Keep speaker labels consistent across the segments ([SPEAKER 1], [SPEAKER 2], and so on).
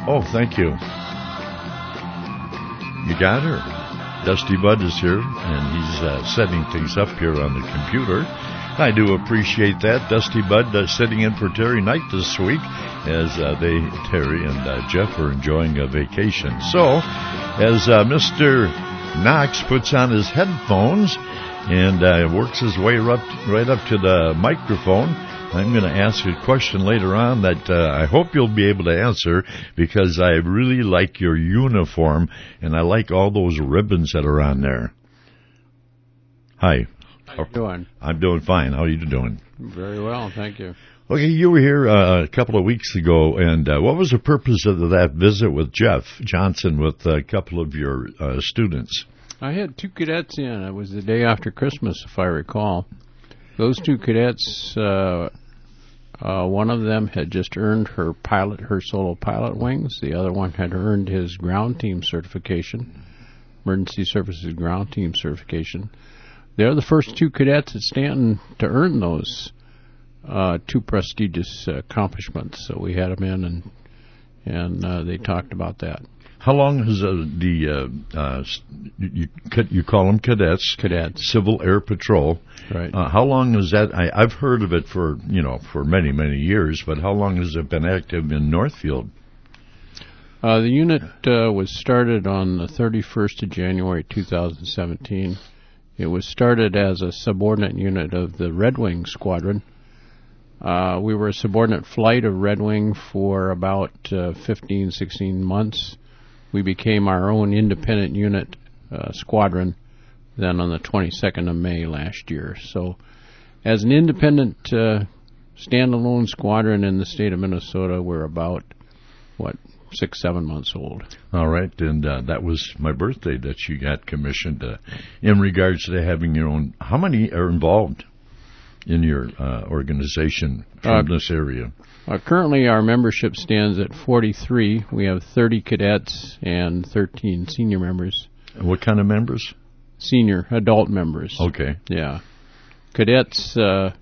[SPEAKER 1] Oh, thank you. You got her. Dusty Bud is here, and he's setting things up here on the computer. I do appreciate that. Dusty Bud sitting in for Terry Knight this week as Terry and Jeff are enjoying a vacation. So, as Mr. Knox puts on his headphones and works his way right up to the microphone, I'm going to ask a question later on that I hope you'll be able to answer, because I really like your uniform, and I like all those ribbons that are on there. Hi.
[SPEAKER 2] How you doing?
[SPEAKER 1] I'm doing fine. How are you doing?
[SPEAKER 2] Very well, thank you.
[SPEAKER 1] Okay, you were here a couple of weeks ago, and what was the purpose of that visit with Jeff Johnson with a couple of your students?
[SPEAKER 2] I had 2 cadets in. It was the day after Christmas, if I recall. Those 2 cadets, one of them had just earned her solo pilot wings. The other one had earned his ground team certification, emergency services ground team certification. They're the first 2 cadets at Stanton to earn those 2 prestigious accomplishments. So we had them in, and they talked about that.
[SPEAKER 1] How long has you call them cadets?
[SPEAKER 2] Cadets.
[SPEAKER 1] Civil Air Patrol.
[SPEAKER 2] Right.
[SPEAKER 1] How long is that? I've heard of it for many, many years, but how long has it been active in Northfield?
[SPEAKER 2] The unit was started on the 31st of January 2017. It was started as a subordinate unit of the Red Wing Squadron. We were a subordinate flight of Red Wing for about 15, 16 months. We became our own independent unit squadron then on the 22nd of May last year. So as an independent standalone squadron in the state of Minnesota, we're about, 6, 7 months old.
[SPEAKER 1] All right, and that was my birthday that you got commissioned in regards to having your own. How many are involved in your organization from this area?
[SPEAKER 2] Currently, our membership stands at 43. We have 30 cadets and 13 senior members.
[SPEAKER 1] What kind of members?
[SPEAKER 2] Senior, adult members.
[SPEAKER 1] Okay.
[SPEAKER 2] Yeah. Cadets,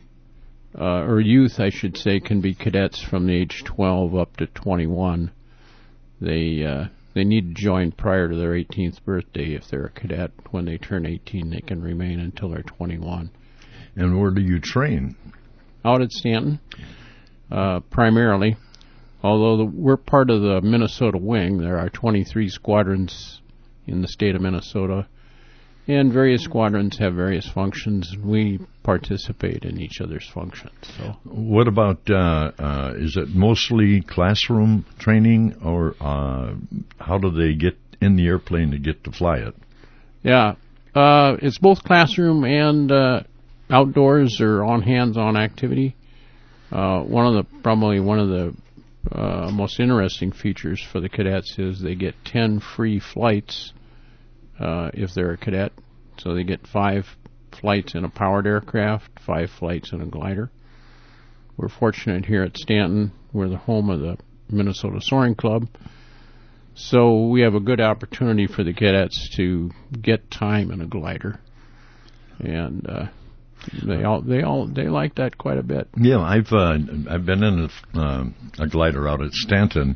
[SPEAKER 2] or youth, I should say, can be cadets from the age 12 up to 21. They need to join prior to their 18th birthday. If they're a cadet, when they turn 18, they can remain until they're 21.
[SPEAKER 1] And where do you train?
[SPEAKER 2] Out at Stanton, primarily. Although we're part of the Minnesota Wing, there are 23 squadrons in the state of Minnesota, and various squadrons have various functions. We participate in each other's functions. So,
[SPEAKER 1] what about, is it mostly classroom training, or how do they get in the airplane to get to fly it?
[SPEAKER 2] Yeah, it's both classroom and outdoors or on hands-on activity. One of the most interesting features for the cadets is they get 10 free flights if they're a cadet. So they get 5 flights in a powered aircraft, 5 flights in a glider. We're fortunate here at Stanton. We're the home of the Minnesota Soaring Club. So we have a good opportunity for the cadets to get time in a glider. And they like that quite a bit.
[SPEAKER 1] Yeah, I've been in a glider out at Stanton,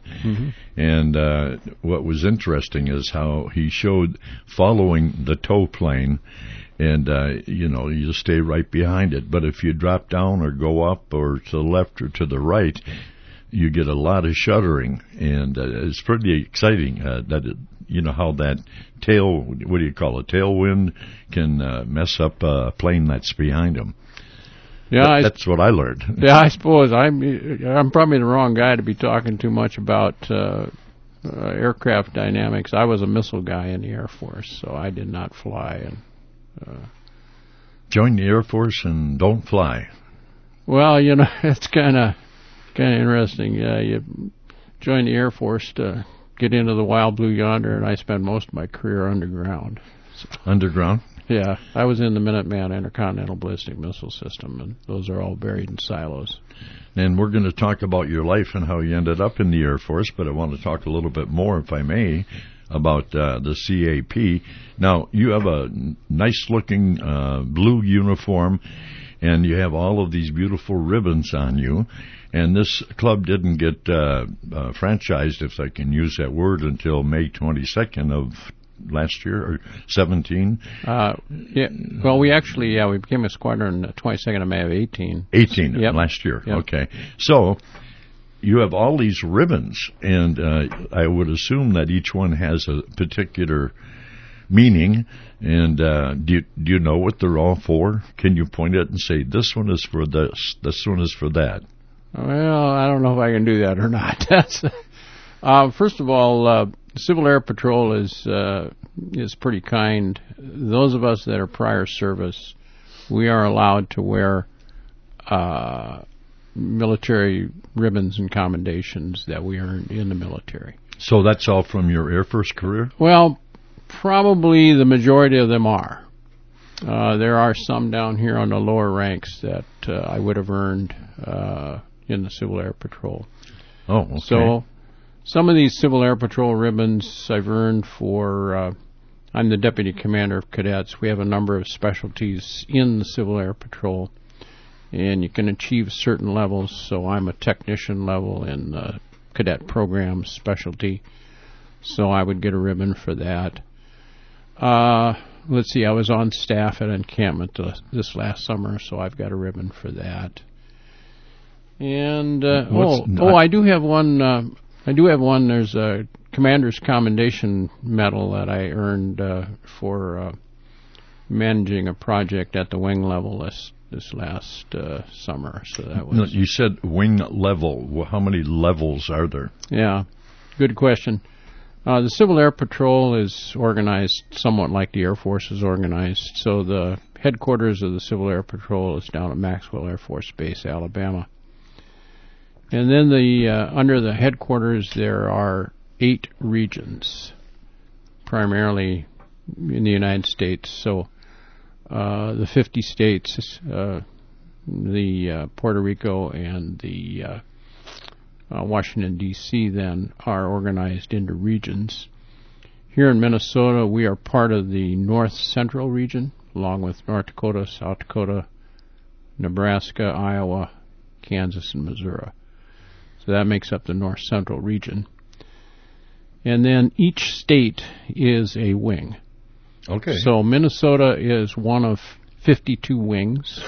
[SPEAKER 1] and what was interesting is how he showed following the tow plane, and you just stay right behind it. But if you drop down or go up or to the left or to the right, you get a lot of shuddering, and it's pretty exciting how that tailwind can mess up a plane that's behind them.
[SPEAKER 2] Yeah,
[SPEAKER 1] that's what I learned.
[SPEAKER 2] Yeah, I suppose I'm probably the wrong guy to be talking too much about aircraft dynamics. I was a missile guy in the Air Force, so I did not fly. And
[SPEAKER 1] join the Air Force and don't fly.
[SPEAKER 2] Well, it's kind of interesting. Yeah, you join the Air Force to get into the wild blue yonder, and I spent most of my career underground. So,
[SPEAKER 1] underground?
[SPEAKER 2] Yeah, I was in the Minuteman Intercontinental Ballistic Missile System, and those are all buried in silos.
[SPEAKER 1] And we're going to talk about your life and how you ended up in the Air Force, but I want to talk a little bit more, if I may, about the CAP. Now, you have a nice-looking blue uniform, and you have all of these beautiful ribbons on you. And this club didn't get franchised, if I can use that word, until May 22nd of last year, or 17.
[SPEAKER 2] Yeah. Well, we became a squadron 22nd of May of 18.
[SPEAKER 1] 18
[SPEAKER 2] Yep.
[SPEAKER 1] last year.
[SPEAKER 2] Yep.
[SPEAKER 1] Okay. So you have all these ribbons, and I would assume that each one has a particular meaning. And do you know what they're all for? Can you point it and say, this one is for this one is for that?
[SPEAKER 2] Well, I don't know if I can do that or not. That's first of all, Civil Air Patrol is pretty kind. Those of us that are prior service, we are allowed to wear military ribbons and commendations that we earned in the military.
[SPEAKER 1] So that's all from your Air Force career?
[SPEAKER 2] Well, probably the majority of them are. There are some down here on the lower ranks that I would have earned in the Civil Air Patrol.
[SPEAKER 1] Oh, okay.
[SPEAKER 2] So some of these Civil Air Patrol ribbons I've earned for, I'm the Deputy Commander of Cadets. We have a number of specialties in the Civil Air Patrol, and you can achieve certain levels. So I'm a technician level in the cadet program specialty, so I would get a ribbon for that. Let's see, I was on staff at encampment this last summer, so I've got a ribbon for that. And I do have one. There's a Commander's Commendation Medal that I earned for managing a project at the wing level this last summer. So that was.
[SPEAKER 1] No, you said wing level. Well, how many levels are there?
[SPEAKER 2] Yeah, good question. The Civil Air Patrol is organized somewhat like the Air Force is organized. So the headquarters of the Civil Air Patrol is down at Maxwell Air Force Base, Alabama. And then under the headquarters there are 8 regions, primarily in the United States. So the 50 states, the Puerto Rico and the Washington, D.C. then are organized into regions. Here in Minnesota, we are part of the North Central region, along with North Dakota, South Dakota, Nebraska, Iowa, Kansas, and Missouri. So that makes up the North Central region. And then each state is a wing.
[SPEAKER 1] Okay.
[SPEAKER 2] So Minnesota is one of 52 wings.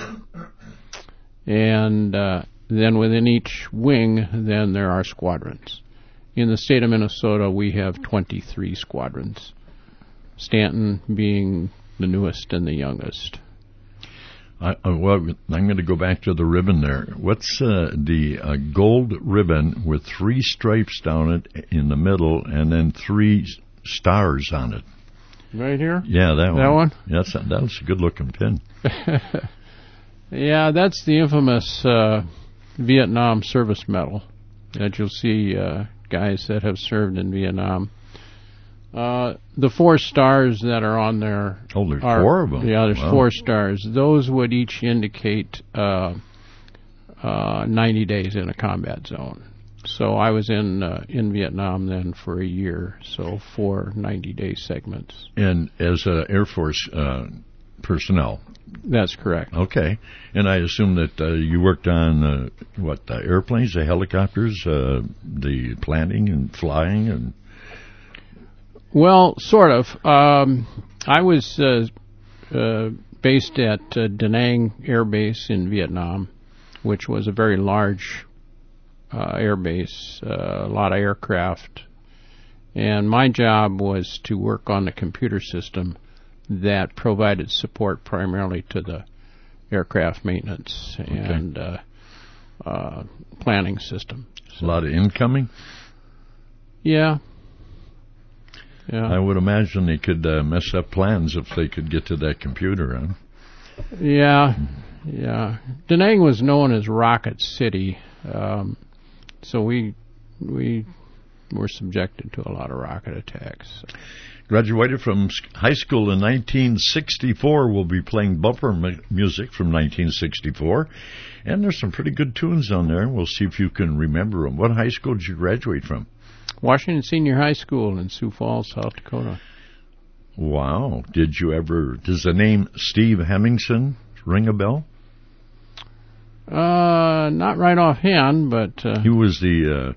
[SPEAKER 2] And then within each wing, then there are squadrons. In the state of Minnesota, we have 23 squadrons, Stanton being the newest and the youngest.
[SPEAKER 1] I'm going to go back to the ribbon there. What's the gold ribbon with 3 stripes down it in the middle and then 3 stars on it?
[SPEAKER 2] Right here?
[SPEAKER 1] Yeah, that one.
[SPEAKER 2] That one?
[SPEAKER 1] That's a good-looking pin.
[SPEAKER 2] Yeah, that's the infamous Vietnam Service Medal that you'll see guys that have served in Vietnam. The 4 stars that are on there.
[SPEAKER 1] Oh, there's 4 of them.
[SPEAKER 2] Yeah, there's
[SPEAKER 1] Wow.
[SPEAKER 2] 4 stars. Those would each indicate 90 days in a combat zone. So I was in Vietnam then for a year, so 4 90-day segments.
[SPEAKER 1] And as Air Force personnel.
[SPEAKER 2] That's correct.
[SPEAKER 1] Okay. And I assume that you worked on, the airplanes, the helicopters, the planning and flying and...
[SPEAKER 2] Well, sort of. I was based at Da Nang Air Base in Vietnam, which was a very large air base, a lot of aircraft. And my job was to work on the computer system that provided support primarily to the aircraft maintenance and planning system.
[SPEAKER 1] So, a lot of incoming?
[SPEAKER 2] Yeah. Yeah.
[SPEAKER 1] I would imagine they could mess up plans if they could get to that computer, huh?
[SPEAKER 2] Yeah. Yeah. Da Nang was known as Rocket City, so we were subjected to a lot of rocket attacks.
[SPEAKER 1] Graduated from high school in 1964. We'll be playing bumper music from 1964. And there's some pretty good tunes on there. We'll see if you can remember them. What high school did you graduate from?
[SPEAKER 2] Washington Senior High School in Sioux Falls, South Dakota.
[SPEAKER 1] Wow. Does the name Steve Hemmingson ring a bell?
[SPEAKER 2] Not right offhand, but
[SPEAKER 1] he was the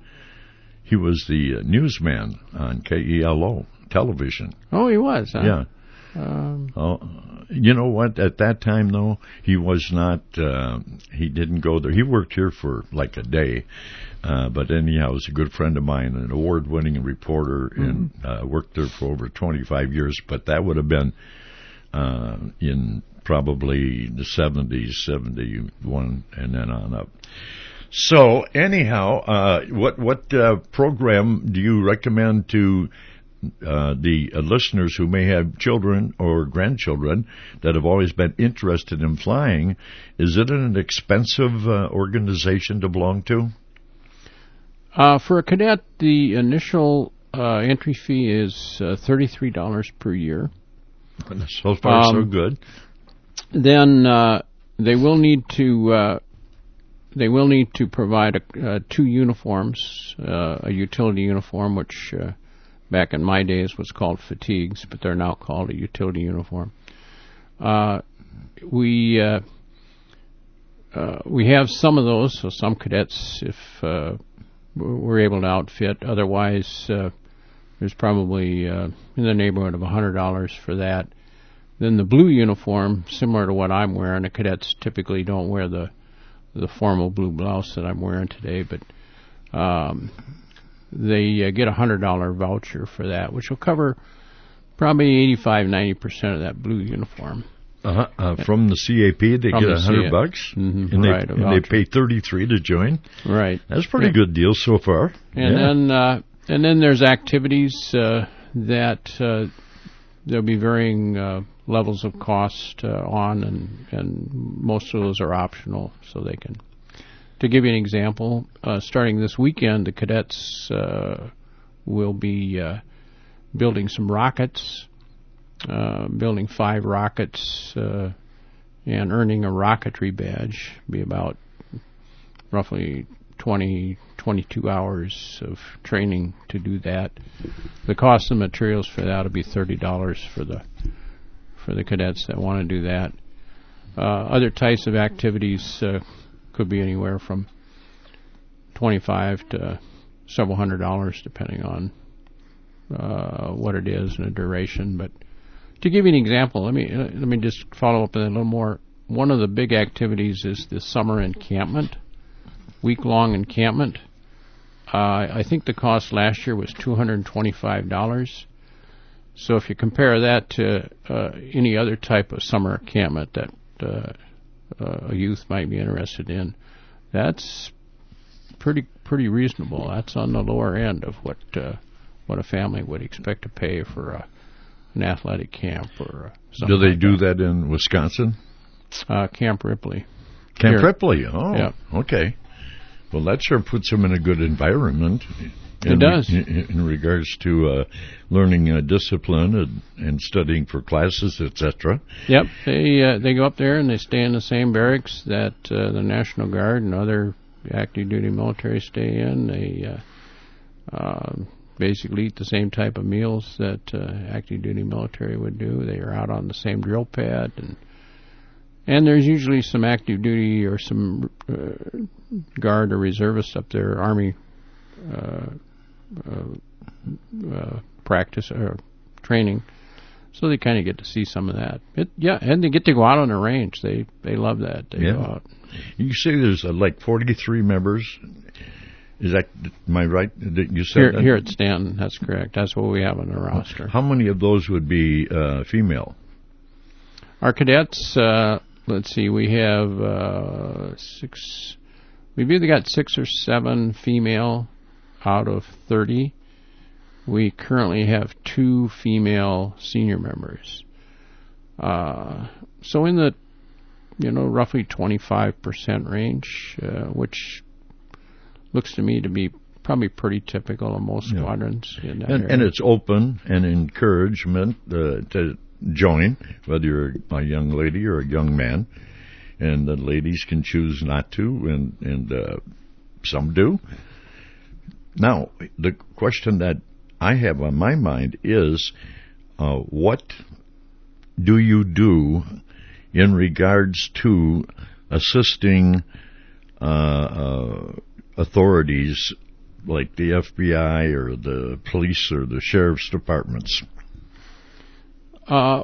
[SPEAKER 1] newsman on KELO television.
[SPEAKER 2] Oh, he was, huh?
[SPEAKER 1] Yeah. You know what? At that time, though, he was not. He didn't go there. He worked here for like a day, but anyhow, he was a good friend of mine, an award-winning reporter, and worked there for over 25 years. But that would have been in probably the 70s, 71, and then on up. So anyhow, what program do you recommend to the listeners who may have children or grandchildren that have always been interested in flying? Is it an expensive organization to belong to?
[SPEAKER 2] For a cadet, the initial entry fee is $33 per year.
[SPEAKER 1] So far, so good.
[SPEAKER 2] Then they will need to provide 2 uniforms, a utility uniform, which back in my days was called fatigues, but they're now called a utility uniform. We have some of those, so some cadets, if we're able to outfit. Otherwise, there's probably in the neighborhood of $100 for that. Then the blue uniform, similar to what I'm wearing, the cadets typically don't wear the formal blue blouse that I'm wearing today, but they get a $100 voucher for that, which will cover probably 85-90% of that blue uniform.
[SPEAKER 1] From the CAP, they get $100,
[SPEAKER 2] mm-hmm,
[SPEAKER 1] and
[SPEAKER 2] right,
[SPEAKER 1] they pay $33 to join.
[SPEAKER 2] Right,
[SPEAKER 1] that's a pretty good deal so far.
[SPEAKER 2] And then there's activities that there'll be varying levels of cost on, and most of those are optional, so they can. To give you an example, starting this weekend, the cadets will be building some rockets, building 5 rockets, and earning a rocketry badge. Be about roughly 22 hours of training to do that. The cost of materials for that will be $30 for the cadets that want to do that. Other types of activities could be anywhere from $25 to several $100, depending on what it is and the duration. But to give you an example, let me just follow up with a little more. One of the big activities is the summer encampment, week-long encampment. I think the cost last year was $225. So if you compare that to any other type of summer encampment that a youth might be interested in, that's pretty reasonable. That's on the lower end of what a family would expect to pay for an athletic camp or something.
[SPEAKER 1] Do they do that in Wisconsin?
[SPEAKER 2] Camp Ripley.
[SPEAKER 1] Camp Ripley. Oh,
[SPEAKER 2] yeah.
[SPEAKER 1] Okay. Well, that sure puts them in a good environment.
[SPEAKER 2] It does.
[SPEAKER 1] In regards to learning discipline and studying for classes, etc.
[SPEAKER 2] Yep. They go up there and they stay in the same barracks that the National Guard and other active duty military stay in. They basically eat the same type of meals that active duty military would do. They are out on the same drill pad, and there's usually some active duty or some Guard or reservists up there, Army practice or training, so they kind of get to see some of that. And they get to go out on the range. They love that. They go out.
[SPEAKER 1] You say there's like 43 members. Am I right? That you said
[SPEAKER 2] here at Stanton, that's correct. That's what we have on the roster.
[SPEAKER 1] How many of those would be female?
[SPEAKER 2] Our cadets, let's see, we have 6. We've either got 6 or 7 female out of 30. We currently have 2 female senior members. So in the roughly 25% range, which looks to me to be probably pretty typical of most squadrons in that area.
[SPEAKER 1] And it's open and encouragement to join, whether you're a young lady or a young man. And the ladies can choose not to, and some do. Now, the question that I have on my mind is, what do you do in regards to assisting authorities like the FBI or the police or the sheriff's departments?
[SPEAKER 2] The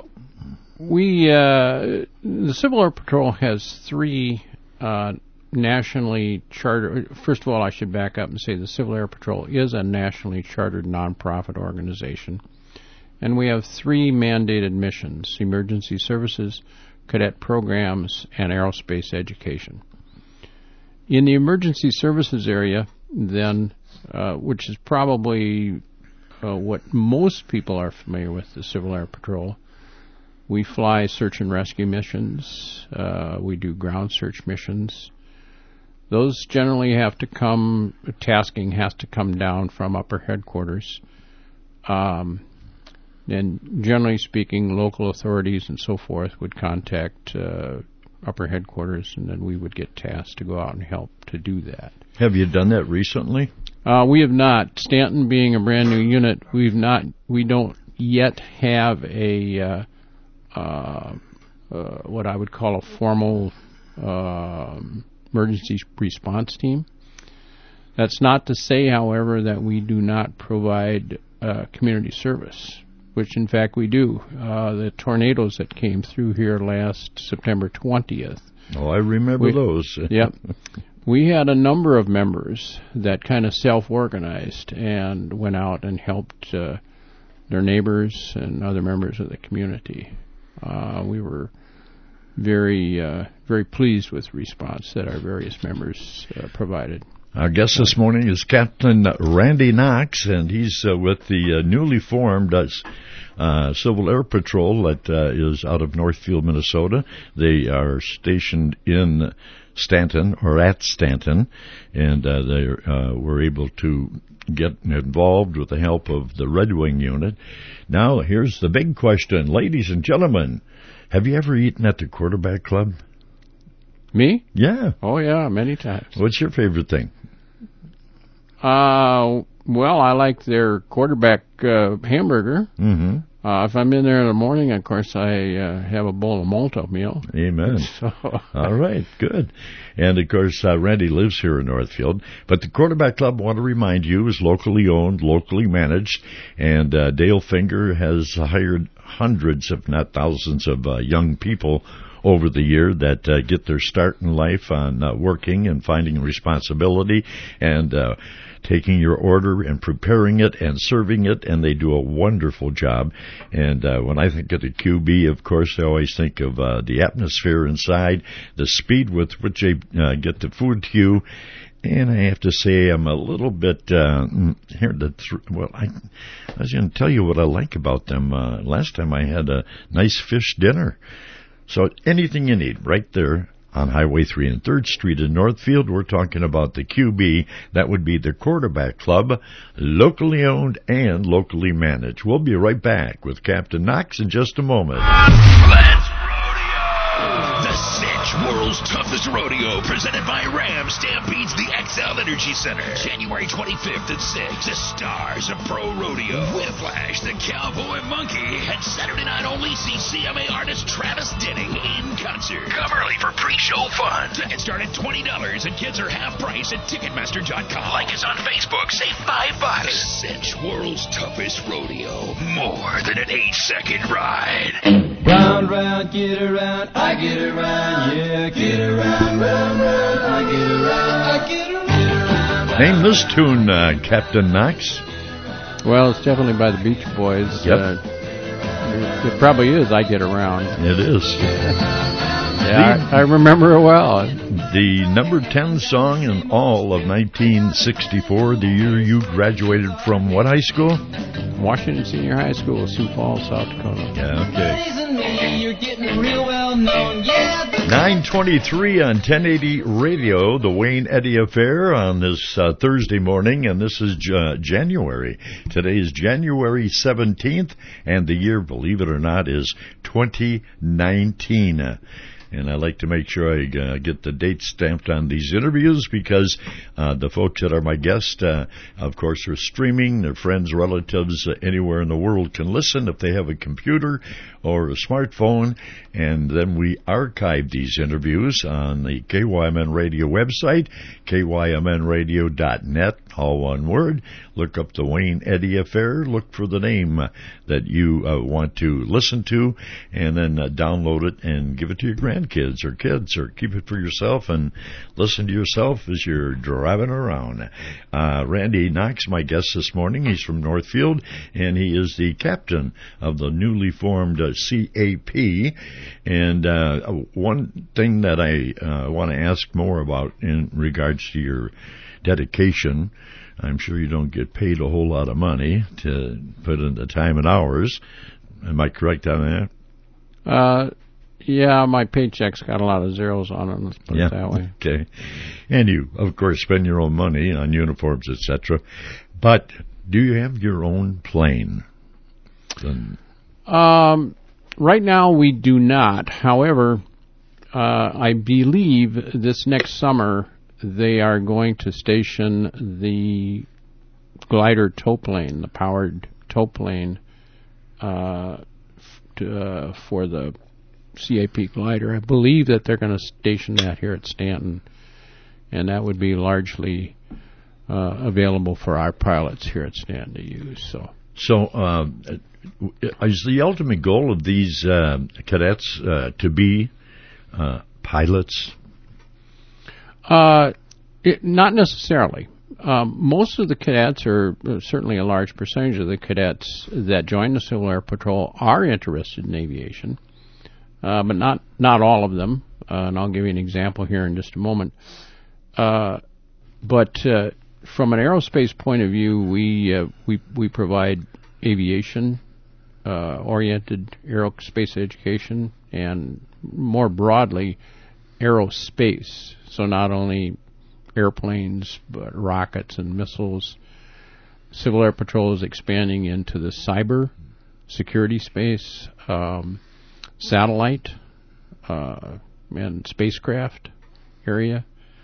[SPEAKER 2] Civil Air Patrol has 3 nationally chartered. First of all, I should back up and say the Civil Air Patrol is a nationally chartered nonprofit organization, and we have 3 mandated missions: emergency services, cadet programs, and aerospace education. In the emergency services area, then, which is probably what most people are familiar with, the Civil Air Patrol, we fly search and rescue missions. We do ground search missions. Those generally have to tasking has to come down from upper headquarters. And generally speaking, local authorities and so forth would contact upper headquarters, and then we would get tasked to go out and help to do that.
[SPEAKER 1] Have you done that recently?
[SPEAKER 2] We have not. Stanton being a brand new unit, we don't yet have a what I would call a formal emergency response team. That's not to say, however, that we do not provide community service, which in fact we do. The tornadoes that came through here last September 20th.
[SPEAKER 1] Oh, I remember those.
[SPEAKER 2] Yep. We had a number of members that kind of self-organized and went out and helped their neighbors and other members of the community. We were very pleased with the response that our various members provided.
[SPEAKER 1] Our guest this morning is Captain Randy Knox, and he's with the newly formed Civil Air Patrol that is out of Northfield, Minnesota. They are stationed in Stanton, or at Stanton, and they were able to get involved with the help of the Red Wing unit. Now, here's the big question. Ladies and gentlemen, have you ever eaten at the Quarterback Club?
[SPEAKER 2] Me?
[SPEAKER 1] Yeah.
[SPEAKER 2] Oh, yeah, many times.
[SPEAKER 1] What's your favorite thing?
[SPEAKER 2] Well, I like their quarterback hamburger.
[SPEAKER 1] Mm-hmm.
[SPEAKER 2] If I'm in there in the morning, of course, I have a bowl of malto meal.
[SPEAKER 1] Amen. All right, good. And, of course, Randy lives here in Northfield. But the Quarterback Club, I want to remind you, is locally owned, locally managed. And Dale Finger has hired hundreds, if not thousands, of young people over the year that get their start in life on working and finding responsibility and taking your order and preparing it and serving it, and they do a wonderful job. And when I think of the QB, of course, I always think of the atmosphere inside, the speed with which they get the food to you. And I have to say, I'm a little bit I was going to tell you what I like about them. Last time I had a nice fish dinner. So anything you need right there on Highway 3 and 3rd Street in Northfield. We're talking about the QB. That would be the Quarterback Club, locally owned and locally managed. We'll be right back with Captain Knox in just a moment.
[SPEAKER 3] Let's rodeo! The Cinch World's Toughest Rodeo, presented by Ram, stampedes the XL Energy Center. January 25th at 6, the stars of pro rodeo. Whiplash, the Cowboy Monkey, and Saturday night only see CMA artist Travis Denning in concert. Come early for pre-show fun. Tickets start at $20 and kids are half price at Ticketmaster.com. Like us on Facebook, save $5. The Cinch World's Toughest Rodeo. More than an 8-second ride.
[SPEAKER 4] Round, round, get around, I get around, yeah, get around, round, round, I get around, I get around.
[SPEAKER 1] Name this tune, Captain Knox.
[SPEAKER 2] Well, it's definitely by the Beach Boys.
[SPEAKER 1] Yep.
[SPEAKER 2] It probably is I Get Around.
[SPEAKER 1] It is.
[SPEAKER 2] Yeah, I remember it well.
[SPEAKER 1] The number 10 song in all of 1964, the year you graduated from what high school?
[SPEAKER 2] Washington Senior High School, Sioux Falls, South Dakota.
[SPEAKER 1] Yeah, okay.
[SPEAKER 4] You're getting real well known, yeah.
[SPEAKER 1] 9:23 on 1080 Radio, the Wayne Eddy Affair on this Thursday morning, and this is January. Today is January 17th, and the year, believe it or not, is 2019. And I like to make sure I get the date stamped on these interviews because the folks that are my guests, of course, are streaming. Their friends, relatives, anywhere in the world can listen if they have a computer or a smartphone. And then we archive these interviews on the KYMN Radio website, kymnradio.net, all one word. Look up the Wayne Eddy Affair. Look for the name that you want to listen to, and then download it and give it to your grandkids or kids, or keep it for yourself and listen to yourself as you're driving around. Randy Knox, my guest this morning. He's from Northfield, and he is the captain of the newly formed CAP. And one thing that I want to ask more about in regards to your dedication, I'm sure you don't get paid a whole lot of money to put in the time and hours. Am I correct on
[SPEAKER 2] that? Yeah, my paycheck's got a lot of zeros on it, let's put it that way.
[SPEAKER 1] Okay. And you, of course, spend your own money on uniforms, etc. But do you have your own plane?
[SPEAKER 2] Right now we do not. However, I believe this next summer they are going to station the glider tow plane, the powered tow plane, for the CAP glider. I believe that they're going to station that here at Stanton, and that would be largely available for our pilots here at Stanton to use.
[SPEAKER 1] So is the ultimate goal of these cadets to be pilots?
[SPEAKER 2] Not necessarily. Most of the cadets, or certainly a large percentage of the cadets that join the Civil Air Patrol, are interested in aviation, but not all of them. And I'll give you an example here in just a moment. But from an aerospace point of view, we provide aviation oriented aerospace education, and more broadly, aerospace. So not only airplanes, but rockets and missiles. Civil Air Patrol is expanding into the cyber security space, satellite, and spacecraft area,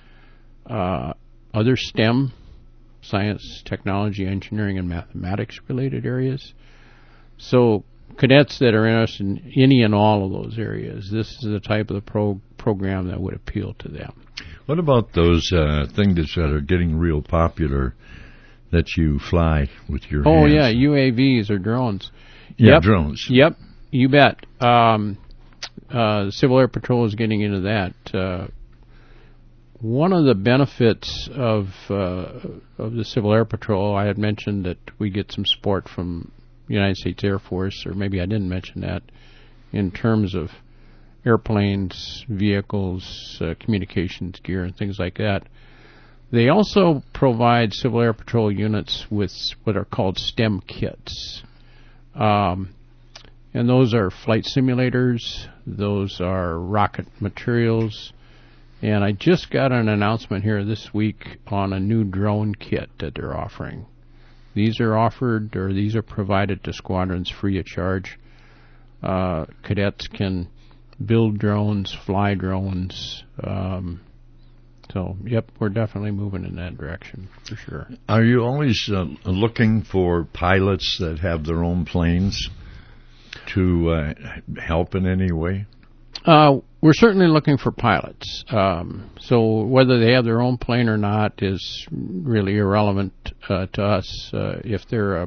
[SPEAKER 2] other STEM, science, technology, engineering, and mathematics related areas. So cadets that are interested in any and all of those areas, this is the type of the program that would appeal to them.
[SPEAKER 1] What about those things that are getting real popular that you fly with your hands?
[SPEAKER 2] Oh, yeah, UAVs or drones.
[SPEAKER 1] Yeah, drones.
[SPEAKER 2] Yep, you bet. Civil Air Patrol is getting into that. One of the benefits of the Civil Air Patrol, I had mentioned that we get some support from the United States Air Force, or maybe I didn't mention that, in terms of airplanes, vehicles, communications gear, and things like that. They also provide Civil Air Patrol units with what are called STEM kits. And those are flight simulators, those are rocket materials, and I just got an announcement here this week on a new drone kit that they're offering. These are offered, or these are provided to squadrons free of charge. Cadets can build drones, fly drones. So, yep, we're definitely moving in that direction, for sure.
[SPEAKER 1] Are you always looking for pilots that have their own planes to help in any way?
[SPEAKER 2] We're certainly looking for pilots. So whether they have their own plane or not is really irrelevant to us. If they're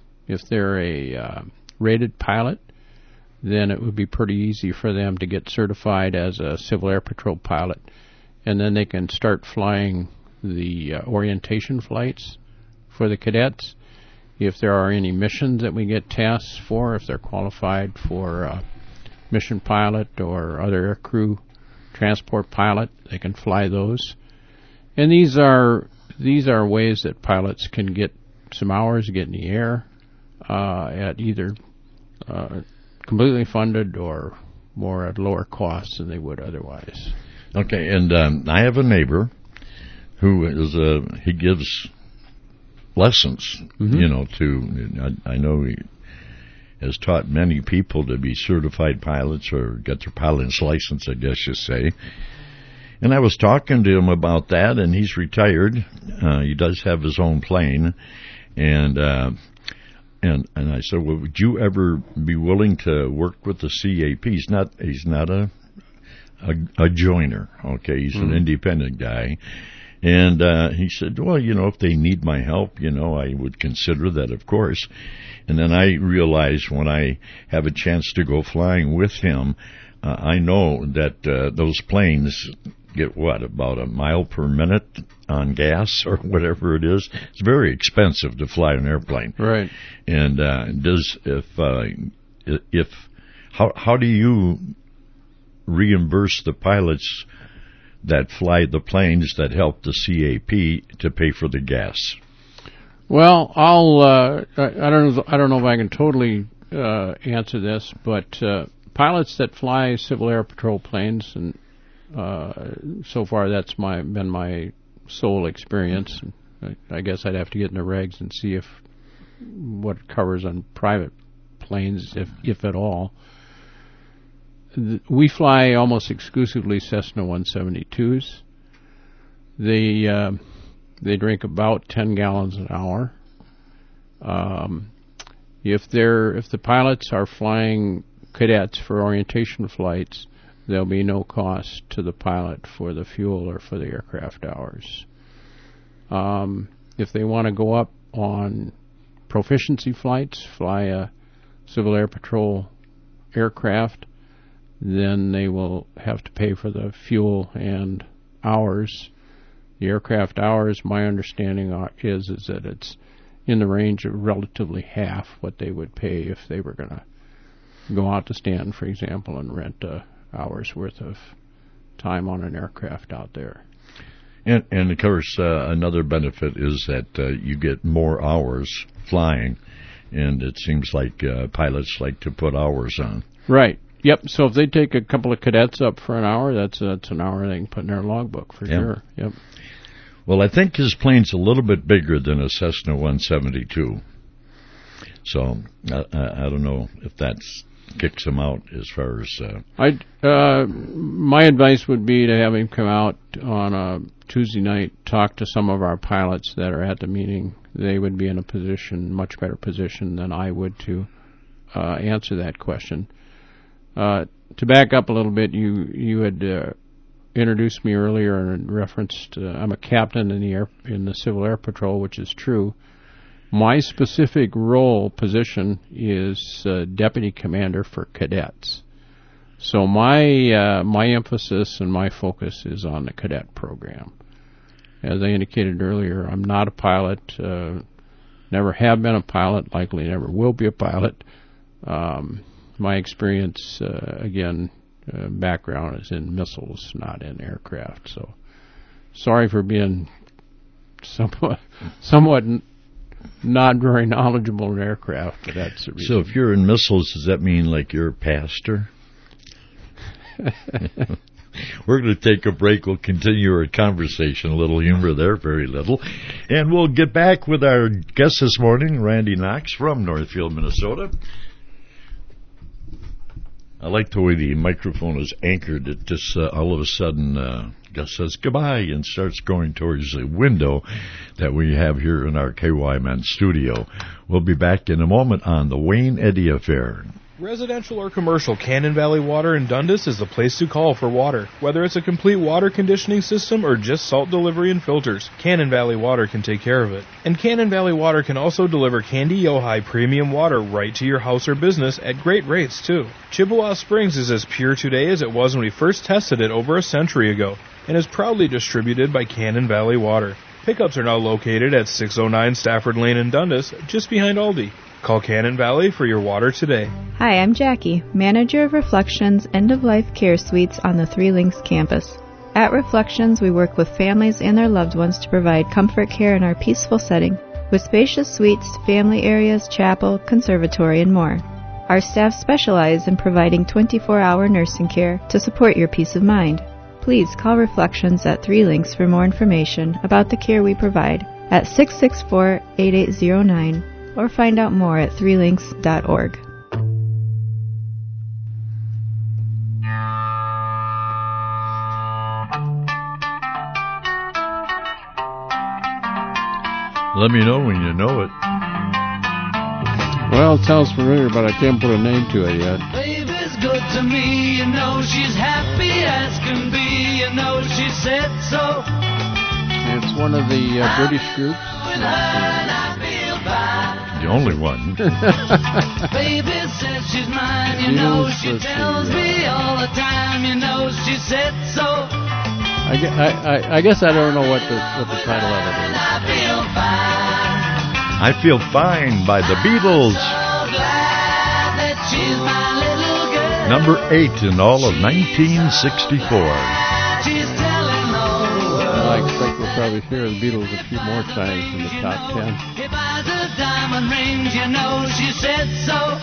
[SPEAKER 2] a rated pilot, then it would be pretty easy for them to get certified as a Civil Air Patrol pilot, and then they can start flying the orientation flights for the cadets. If there are any missions that we get tasks for, if they're qualified for mission pilot or other aircrew transport pilot, they can fly those. And these are ways that pilots can get some hours, get in the air at either completely funded or more at lower costs than they would otherwise.
[SPEAKER 1] Okay, and I have a neighbor who is he gives lessons, to, I know has taught many people to be certified pilots or get their pilot's license, I guess you say. And I was talking to him about that, and he's retired. He does have his own plane, and I said, well, would you ever be willing to work with the CAP? He's not a joiner, okay? He's an independent guy. And he said, well, if they need my help, I would consider that, of course. And then I realized when I have a chance to go flying with him, I know that those planes get about a mile per minute on gas or whatever it is. It's very expensive to fly an airplane.
[SPEAKER 2] Right.
[SPEAKER 1] And how do you reimburse the pilots that fly the planes that help the CAP to pay for the gas?
[SPEAKER 2] Well, I don't know if I can totally answer this, but pilots that fly Civil Air Patrol planes, and so far that's been my sole experience. I guess I'd have to get in the regs and see what it covers on private planes, if at all. We fly almost exclusively Cessna 172s. They drink about 10 gallons an hour. If the pilots are flying cadets for orientation flights, there'll be no cost to the pilot for the fuel or for the aircraft hours. If they want to go up on proficiency flights, fly a Civil Air Patrol aircraft, then they will have to pay for the fuel and hours. The aircraft hours, my understanding is that it's in the range of relatively half what they would pay if they were going to go out to stand, for example, and rent a hour's worth of time on an aircraft out there.
[SPEAKER 1] And of course, another benefit is that you get more hours flying, and it seems like pilots like to put hours on.
[SPEAKER 2] Right. Yep. So if they take a couple of cadets up for an hour, that's an hour they can put in their logbook for sure. Yep.
[SPEAKER 1] Well, I think his plane's a little bit bigger than a Cessna 172. So I don't know if that kicks him out as far as...
[SPEAKER 2] my advice would be to have him come out on a Tuesday night, talk to some of our pilots that are at the meeting. They would be in a much better position than I would to answer that question. To back up a little bit, you had introduced me earlier and referenced I'm a captain in the Civil Air Patrol, which is true. My specific position is deputy commander for cadets. So my emphasis and my focus is on the cadet program. As I indicated earlier, I'm not a pilot. Never have been a pilot. Likely never will be a pilot. My experience, background is in missiles, not in aircraft. So, sorry for being somewhat not very knowledgeable in aircraft, but that's the reason.
[SPEAKER 1] So, if you're in missiles, does that mean like you're a pastor? We're going to take a break. We'll continue our conversation. A little humor there, very little. And we'll get back with our guest this morning, Randy Knox from Northfield, Minnesota. I like the way the microphone is anchored. It just all of a sudden just says goodbye and starts going towards the window that we have here in our KYMN studio. We'll be back in a moment on the Wayne Eddy Affair.
[SPEAKER 5] Residential or commercial, Cannon Valley Water in Dundas is the place to call for water. Whether it's a complete water conditioning system or just salt delivery and filters, Cannon Valley Water can take care of it. And Cannon Valley Water can also deliver Candy Ojai premium water right to your house or business at great rates, too. Chippewa Springs is as pure today as it was when we first tested it over a century ago, and is proudly distributed by Cannon Valley Water. Pickups are now located at 609 Stafford Lane in Dundas, just behind Aldi. Call Cannon Valley for your water today.
[SPEAKER 6] Hi, I'm Jackie, manager of Reflections End-of-Life Care Suites on the Three Links campus. At Reflections, we work with families and their loved ones to provide comfort care in our peaceful setting, with spacious suites, family areas, chapel, conservatory, and more. Our staff specialize in providing 24-hour nursing care to support your peace of mind. Please call Reflections at Three Links for more information about the care we provide at 664-8809. or find out more at threelinks.org.
[SPEAKER 1] Let me know when you know it.
[SPEAKER 2] Well, it sounds familiar, but I can't put a name to it yet.
[SPEAKER 4] Baby's good to me, you know she's happy as can be, you know she said so.
[SPEAKER 2] It's one of the British groups.
[SPEAKER 1] The only one.
[SPEAKER 4] Baby says she's mine, you know she tells me all the time, you know she said so.
[SPEAKER 2] I guess I don't know what the title of it is.
[SPEAKER 1] I Feel Fine by the Beatles. Number 8 in all of 1964.
[SPEAKER 2] Well, I expect we'll probably hear the Beatles a few more times in the top 10.
[SPEAKER 4] He buys her diamond rings, you know she said so.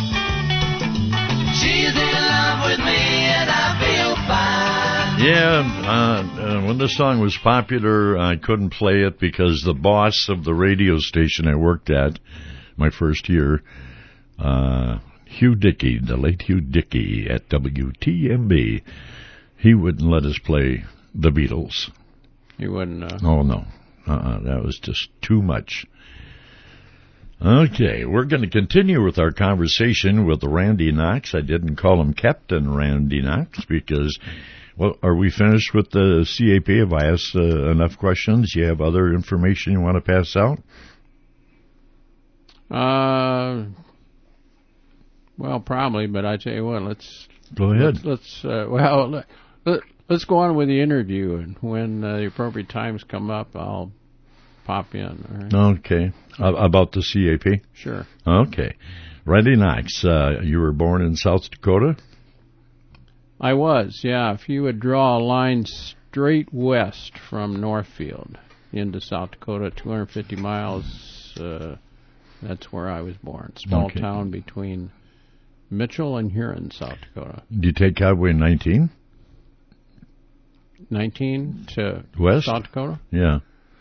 [SPEAKER 4] She's in love with me and I feel fine.
[SPEAKER 1] Yeah, when this song was popular, I couldn't play it because the boss of the radio station I worked at my first year, Hugh Dickey, the late Hugh Dickey at WTMB, he wouldn't let us play the Beatles.
[SPEAKER 2] He wouldn't.
[SPEAKER 1] Oh, no. That was just too much. Okay, we're going to continue with our conversation with Randy Knox. I didn't call him Captain Randy Knox because, well, are we finished with the CAP? Have I asked enough questions? You have other information you want to pass out?
[SPEAKER 2] Well, probably, but I tell you what, let's
[SPEAKER 1] go ahead.
[SPEAKER 2] Let's go on with the interview, and when the appropriate times come up, I'll pop in. All right?
[SPEAKER 1] Okay. About the CAP?
[SPEAKER 2] Sure.
[SPEAKER 1] Okay. Randy Knox, you were born in South Dakota?
[SPEAKER 2] I was, yeah. If you would draw a line straight west from Northfield into South Dakota, 250 miles, that's where I was born. Small town between Mitchell and Huron, South Dakota.
[SPEAKER 1] Did you take Highway 19?
[SPEAKER 2] 19 to
[SPEAKER 1] west?
[SPEAKER 2] South Dakota?
[SPEAKER 1] Yeah.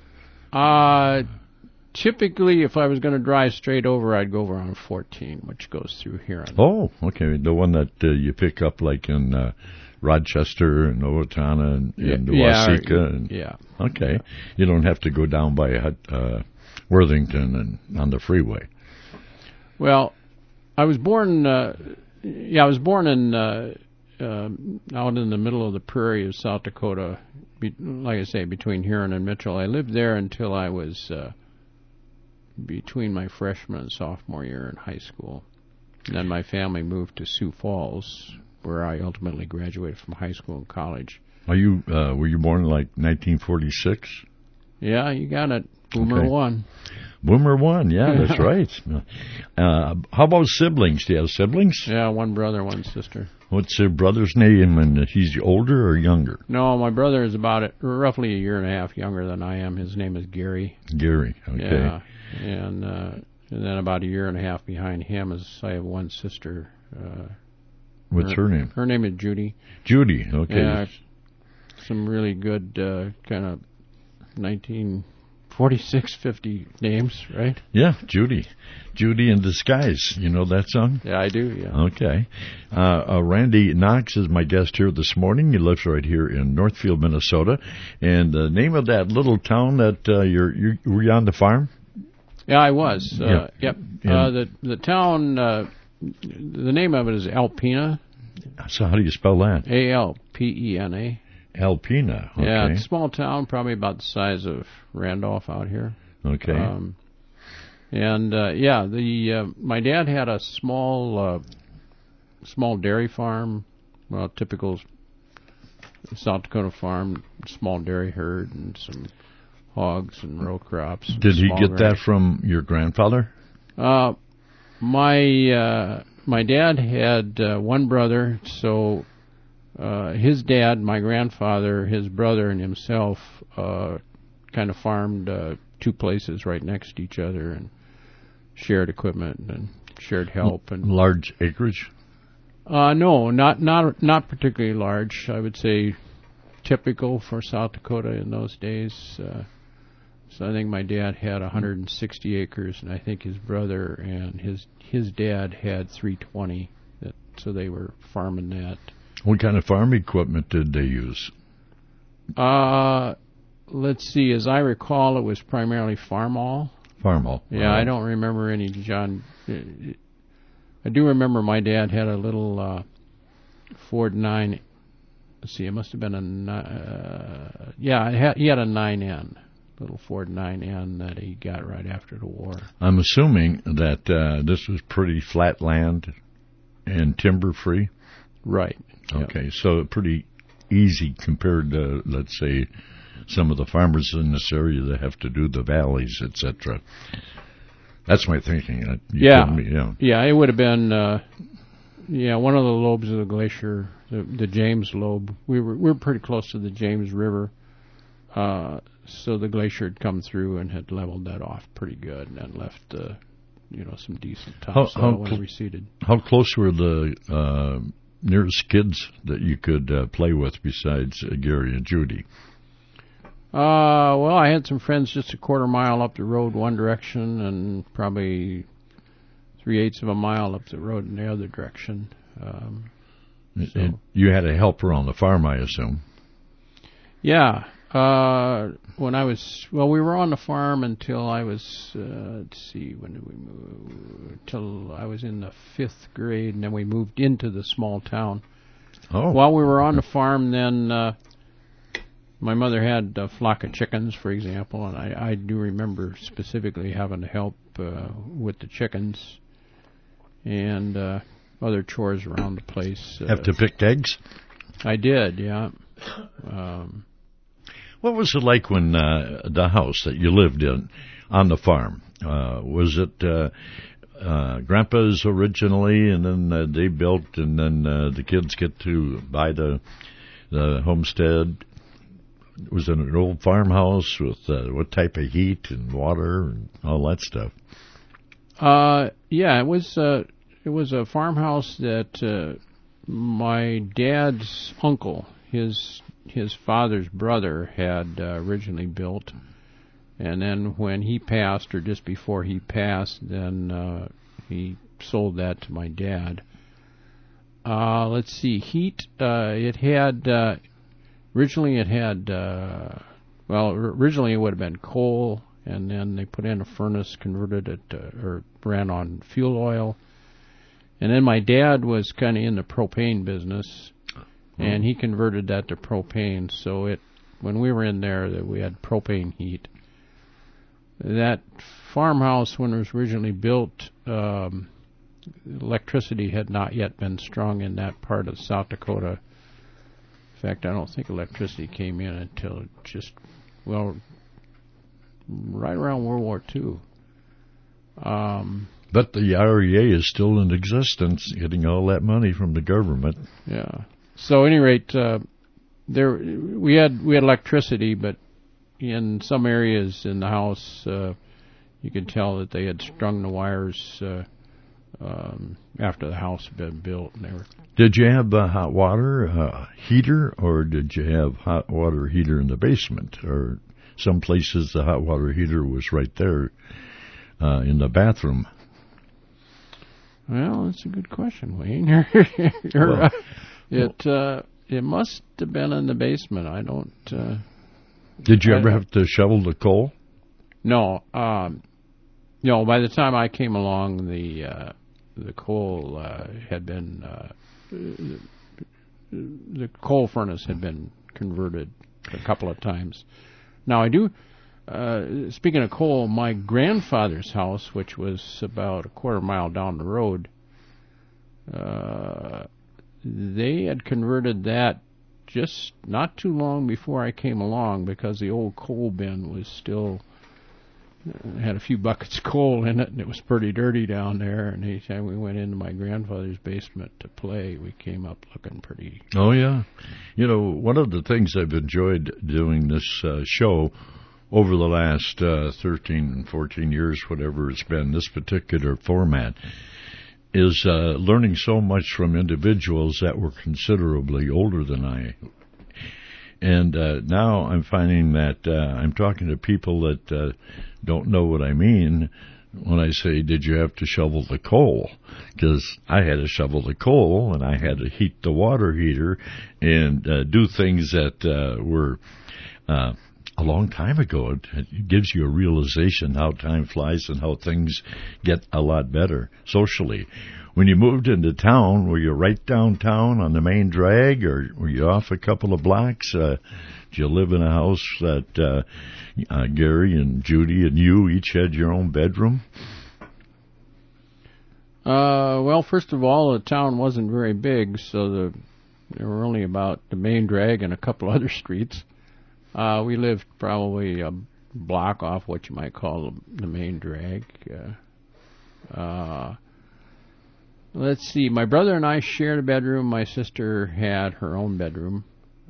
[SPEAKER 2] Typically, if I was going to drive straight over, I'd go over on 14, which goes through Huron.
[SPEAKER 1] Oh, okay. The one that you pick up like in Rochester and Owatonna and Waseca.
[SPEAKER 2] Yeah.
[SPEAKER 1] Okay.
[SPEAKER 2] Yeah.
[SPEAKER 1] You don't have to go down by Worthington and on the freeway.
[SPEAKER 2] Well, I was born. I was born in out in the middle of the prairie of South Dakota. Like I say, between Huron and Mitchell. I lived there until I was between my freshman and sophomore year in high school. And then my family moved to Sioux Falls, where I ultimately graduated from high school and college.
[SPEAKER 1] Were you born in like 1946?
[SPEAKER 2] Yeah, you got it. Boomer one.
[SPEAKER 1] Boomer one, yeah, that's right. How about siblings? Do you have siblings?
[SPEAKER 2] Yeah, one brother, one sister.
[SPEAKER 1] What's your brother's name, and he's older or younger?
[SPEAKER 2] No, my brother is about roughly a year and a half younger than I am. His name is Gary.
[SPEAKER 1] Gary, okay.
[SPEAKER 2] Yeah, and then about a year and a half behind him I have one sister.
[SPEAKER 1] What's her name?
[SPEAKER 2] Her name is Judy.
[SPEAKER 1] Judy, okay.
[SPEAKER 2] Yeah, some really good kind of 1946-50 names, right?
[SPEAKER 1] Yeah, Judy. Judy in Disguise. You know that song?
[SPEAKER 2] Yeah, I do, yeah.
[SPEAKER 1] Okay. Randy Knox is my guest here this morning. He lives right here in Northfield, Minnesota. And the name of that little town that you were you on the farm?
[SPEAKER 2] Yeah, I was.
[SPEAKER 1] Yep.
[SPEAKER 2] The town, the name of it is Alpena.
[SPEAKER 1] So how do you spell that?
[SPEAKER 2] Alpena.
[SPEAKER 1] Alpena, okay.
[SPEAKER 2] Yeah, it's a small town, probably about the size of Randolph out here.
[SPEAKER 1] Okay.
[SPEAKER 2] My dad had a small dairy farm, well, typical South Dakota farm, small dairy herd and some hogs and row crops.
[SPEAKER 1] Did he get that from your grandfather?
[SPEAKER 2] My dad had one brother, so his dad, my grandfather, his brother, and himself kind of farmed two places right next to each other and shared equipment and shared help. And
[SPEAKER 1] large acreage?
[SPEAKER 2] No, not particularly large. I would say typical for South Dakota in those days. So I think my dad had 160 acres, and I think his brother and his dad had 320. So they were farming that.
[SPEAKER 1] What kind of farm equipment did they use?
[SPEAKER 2] let's see. As I recall, it was primarily Farmall.
[SPEAKER 1] Farmall.
[SPEAKER 2] Yeah, I don't remember any John. I do remember my dad had a little Ford 9. Let's see, it must have been a he had a 9N, little Ford 9N that he got right after the war.
[SPEAKER 1] I'm assuming that this was pretty flat land and timber free.
[SPEAKER 2] Right.
[SPEAKER 1] Okay, so pretty easy compared to, let's say, some of the farmers in this area that have to do the valleys, etc. That's my thinking.
[SPEAKER 2] Yeah, it would have been one of the lobes of the glacier, the James lobe. We were pretty close to the James River, so the glacier had come through and had leveled that off pretty good, and then left some decent topsoil when it receded.
[SPEAKER 1] How close were the nearest kids that you could play with besides Gary and Judy?
[SPEAKER 2] Well, I had some friends just a quarter mile up the road one direction, and probably 3/8 of a mile up the road in the other direction.
[SPEAKER 1] And you had a helper on the farm, I assume.
[SPEAKER 2] Yeah. When I was, we were on the farm until I was, let's see, when did we move? Until I was in the 5th grade, and then we moved into the small town.
[SPEAKER 1] Oh.
[SPEAKER 2] While we were on the farm, then my mother had a flock of chickens, for example, and I do remember specifically having to help with the chickens and other chores around the place.
[SPEAKER 1] Have to pick eggs?
[SPEAKER 2] I did, yeah.
[SPEAKER 1] What was it like when the house that you lived in on the farm? Was it Grandpa's originally, and then they built, and then the kids get to buy the homestead? Was it an old farmhouse with what type of heat and water and all that stuff?
[SPEAKER 2] Yeah, it was a farmhouse that my dad's uncle, his father's brother, had originally built, and then when he passed, or just before he passed, then he sold that to my dad. Let's see, heat. It had originally originally it would have been coal, and then they put in a furnace, converted it or ran on fuel oil, and then my dad was kind of in the propane business. And he converted that to propane, so when we were in there, we had propane heat. That farmhouse, when it was originally built, electricity had not yet been strong in that part of South Dakota. In fact, I don't think electricity came in until right around World War II.
[SPEAKER 1] But the REA is still in existence, getting all that money from the government.
[SPEAKER 2] Yeah. So, at any rate, we had electricity, but in some areas in the house, you could tell that they had strung the wires after the house had been built. And
[SPEAKER 1] Did you have a hot water heater, or did you have hot water heater in the basement? Or some places the hot water heater was right there in the bathroom.
[SPEAKER 2] Well, that's a good question, Wayne. It must have been in the basement. I don't.
[SPEAKER 1] Did you ever have to shovel the coal?
[SPEAKER 2] No. By the time I came along, the coal had been the coal furnace had been converted a couple of times. Now I do. Speaking of coal, my grandfather's house, which was about a quarter mile down the road, they had converted that just not too long before I came along, because the old coal bin was still had a few buckets of coal in it, and it was pretty dirty down there. And anytime we went into my grandfather's basement to play, we came up looking pretty.
[SPEAKER 1] Oh, yeah. One of the things I've enjoyed doing this show over the last 13, 14 years, whatever it's been, this particular format, is learning so much from individuals that were considerably older than I. And now I'm finding that I'm talking to people that don't know what I mean when I say, did you have to shovel the coal? Because I had to shovel the coal, and I had to heat the water heater and do things that were a long time ago. It gives you a realization how time flies and how things get a lot better socially. When you moved into town, were you right downtown on the main drag, or were you off a couple of blocks? Did you live in a house that Gary and Judy and you each had your own bedroom?
[SPEAKER 2] Well, first of all, the town wasn't very big, so there were only about the main drag and a couple other streets. We lived probably a block off what you might call the main drag. Let's see. My brother and I shared a bedroom. My sister had her own bedroom.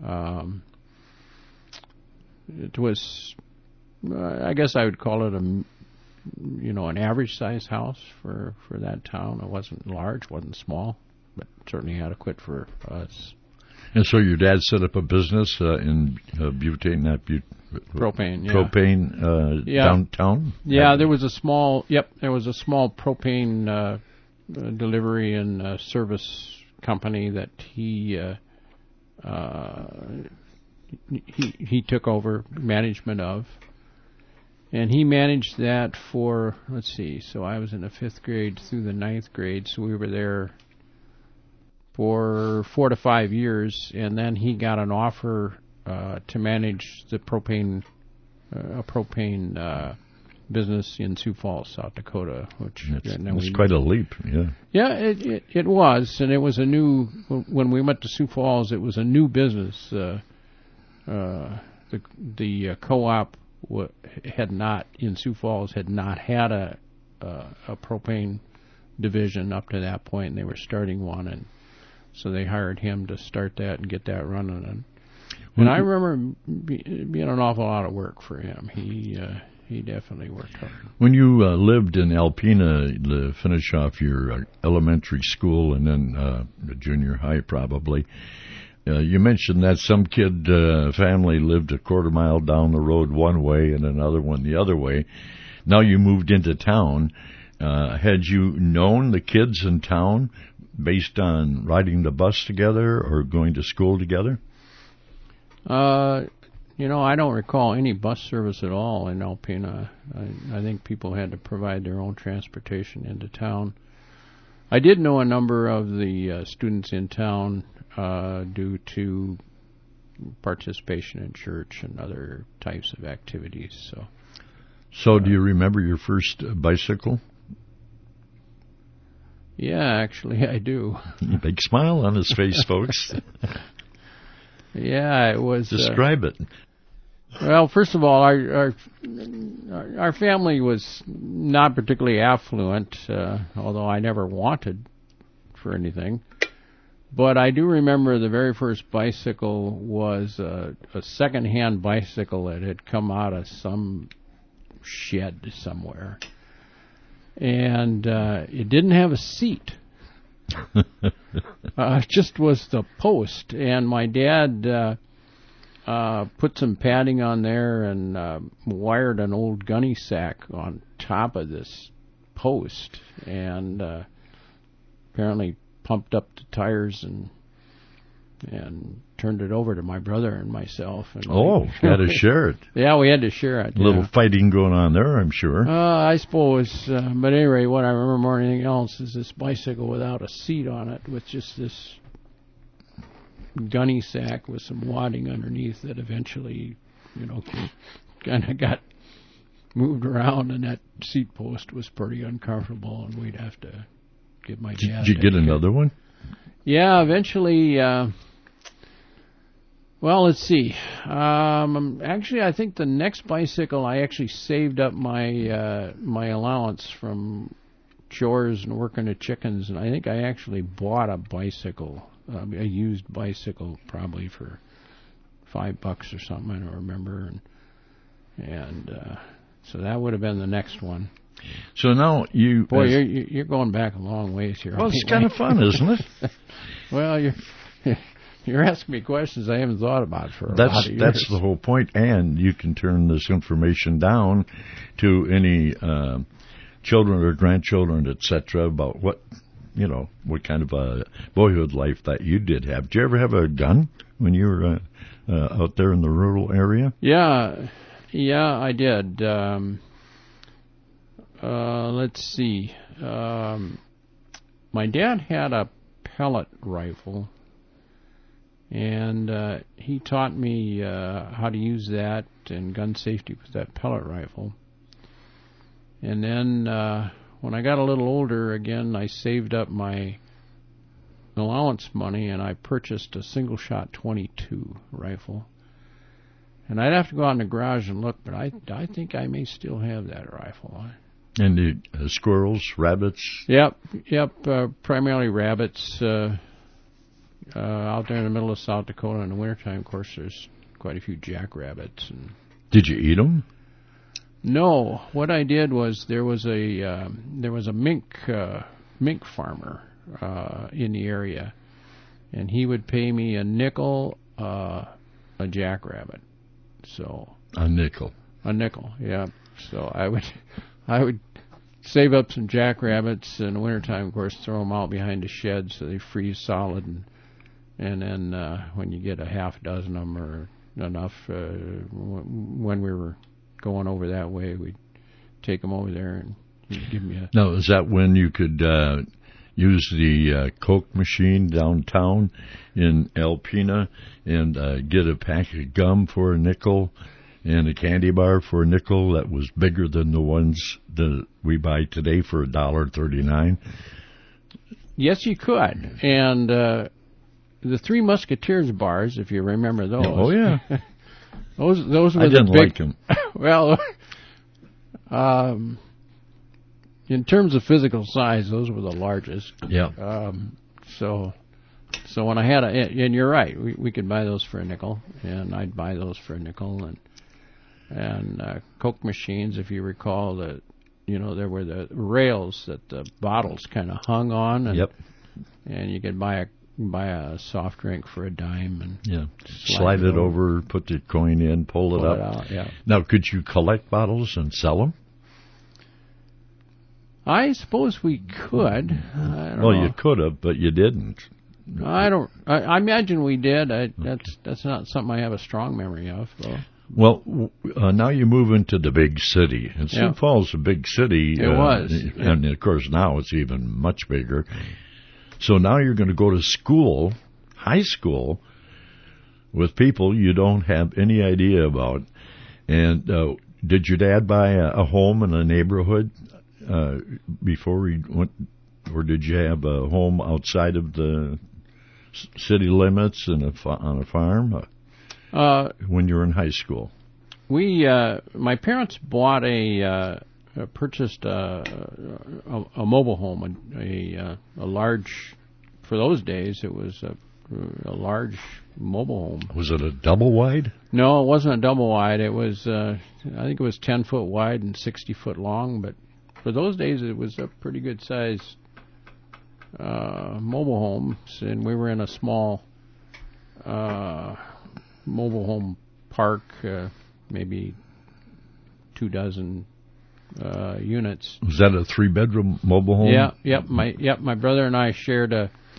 [SPEAKER 2] It was, I guess I would call it an average size house for that town. It wasn't large, wasn't small, but certainly adequate for us.
[SPEAKER 1] And so your dad set up a business in propane,
[SPEAKER 2] Yeah.
[SPEAKER 1] Propane downtown?
[SPEAKER 2] Yeah, there was a small propane delivery and service company that he took over management of. And he managed that for, let's see, so I was in the 5th grade through the 9th grade, so we were there for 4 to 5 years, and then he got an offer to manage the propane business in Sioux Falls, South Dakota, which
[SPEAKER 1] was quite a leap.
[SPEAKER 2] Yeah, it was, and it was when we went to Sioux Falls, it was a new business. The co-op in Sioux Falls had not had a propane division up to that point, and they were starting one, and so they hired him to start that and get that running. And I remember being an awful lot of work for him. He definitely worked hard.
[SPEAKER 1] When you lived in Alpena to finish off your elementary school and then the junior high probably, you mentioned that some kid family lived a quarter mile down the road one way and another one the other way. Now you moved into town. Had you known the kids in town based on riding the bus together or going to school together?
[SPEAKER 2] I don't recall any bus service at all in Alpena. I think people had to provide their own transportation into town. I did know a number of the students in town due to participation in church and other types of activities.
[SPEAKER 1] So do you remember your first bicycle?
[SPEAKER 2] Yeah, actually, I do.
[SPEAKER 1] Big smile on his face, folks.
[SPEAKER 2] Yeah, it was.
[SPEAKER 1] Describe it.
[SPEAKER 2] Well, first of all, our family was not particularly affluent, although I never wanted for anything. But I do remember the very first bicycle was a second-hand bicycle that had come out of some shed somewhere. And it didn't have a seat. It just was the post. And my dad put some padding on there and wired an old gunny sack on top of this post. And apparently pumped up the tires and turned it over to my brother and myself. And
[SPEAKER 1] got to share it.
[SPEAKER 2] Yeah, we had to share it.
[SPEAKER 1] A little fighting going on there, I'm sure.
[SPEAKER 2] I suppose. But anyway, what I remember more than anything else is this bicycle without a seat on it with just this gunny sack with some wadding underneath that eventually, kind of got moved around, and that seat post was pretty uncomfortable, and we'd have to get my dad.
[SPEAKER 1] Did you get another one?
[SPEAKER 2] Yeah, eventually. Well, let's see. Actually, I think the next bicycle, I actually saved up my my allowance from chores and working the chickens, and I think I actually bought a bicycle, a used bicycle, probably for $5 or something. I don't remember, and so that would have been the next one.
[SPEAKER 1] So now you...
[SPEAKER 2] Boy, you're going back a long ways here.
[SPEAKER 1] Well, it's kind of fun, isn't it?
[SPEAKER 2] Well, you're asking me questions I haven't thought about for a lot of years.
[SPEAKER 1] That's the whole point, and you can turn this information down to any children or grandchildren, etc., about what what kind of a boyhood life that you did have. Did you ever have a gun when you were out there in the rural area?
[SPEAKER 2] Yeah, I did. Let's see. My dad had a pellet rifle, and he taught me how to use that and gun safety with that pellet rifle. And then when I got a little older, again, I saved up my allowance money, and I purchased a single-shot .22 rifle. And I'd have to go out in the garage and look, but I think I may still have that rifle.
[SPEAKER 1] And the squirrels, rabbits?
[SPEAKER 2] Yep. Primarily rabbits. Out there in the middle of South Dakota in the wintertime, of course, there's quite a few jackrabbits. And
[SPEAKER 1] did you eat them?
[SPEAKER 2] No. What I did was there was a mink farmer in the area, and he would pay me a nickel a jackrabbit. So
[SPEAKER 1] a nickel,
[SPEAKER 2] yeah. So I would save up some jackrabbits in the wintertime, of course, throw them out behind the shed so they freeze solid, and then when you get a half dozen of them or enough, when we were going over that way, we'd take them over there and he'd give me a...
[SPEAKER 1] Now, is that when you could use the Coke machine downtown in Alpena and get a pack of gum for a nickel and a candy bar for a nickel that was bigger than the ones that we buy today for $1.39?
[SPEAKER 2] Yes, you could. And the Three Musketeers bars, if you remember those.
[SPEAKER 1] Oh, yeah.
[SPEAKER 2] those were
[SPEAKER 1] I didn't like them.
[SPEAKER 2] Well, in terms of physical size, those were the largest.
[SPEAKER 1] Yeah.
[SPEAKER 2] So when I had and you're right, we could buy those for a nickel, and I'd buy those for a nickel, and Coke machines, if you recall, that there were the rails that the bottles kind of hung on, and
[SPEAKER 1] yep.
[SPEAKER 2] And you could buy a soft drink for a dime, and
[SPEAKER 1] slide it over, put the coin in, pull it up.
[SPEAKER 2] Out, yeah.
[SPEAKER 1] Now, could you collect bottles and sell them?
[SPEAKER 2] I suppose we could.
[SPEAKER 1] You could have, but you didn't.
[SPEAKER 2] I imagine we did. That's not something I have a strong memory of, though.
[SPEAKER 1] Well, now you move into the big city. And Sioux Falls is a big city.
[SPEAKER 2] It was.
[SPEAKER 1] And, of course, now it's even much bigger. So now you're going to go to school, high school, with people you don't have any idea about. And did your dad buy a home in a neighborhood before he went, or did you have a home outside of the city limits and on a farm when you were in high school?
[SPEAKER 2] My parents bought purchased a mobile home, a large. For those days, it was a large mobile home.
[SPEAKER 1] Was it a double wide?
[SPEAKER 2] No, it wasn't a double wide. It was I think it was 10 foot wide and 60 foot long. But for those days, it was a pretty good size mobile home, and we were in a small mobile home park, maybe 24 units.
[SPEAKER 1] Was that a 3-bedroom mobile home?
[SPEAKER 2] Yeah. My brother and I shared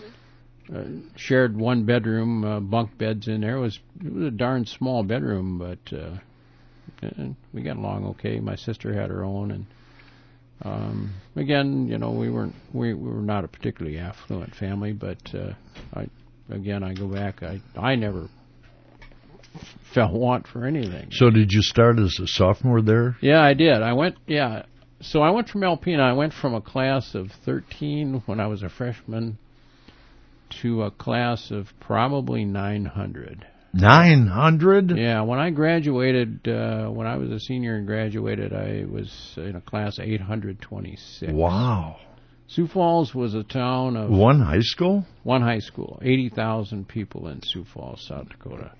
[SPEAKER 2] one bedroom, bunk beds in there. It was a darn small bedroom, but we got along okay. My sister had her own, and again, we were not a particularly affluent family, but I go back. I never felt want for anything.
[SPEAKER 1] So did you start as a sophomore there?
[SPEAKER 2] Yeah, I did. So I went from Alpena. I went from a class of 13 when I was a freshman to a class of probably 900.
[SPEAKER 1] 900?
[SPEAKER 2] Yeah, when I graduated, when I was a senior and graduated, I was in a class 826.
[SPEAKER 1] Wow.
[SPEAKER 2] Sioux Falls was a town of...
[SPEAKER 1] One high school?
[SPEAKER 2] One high school. 80,000 people in Sioux Falls, South Dakota.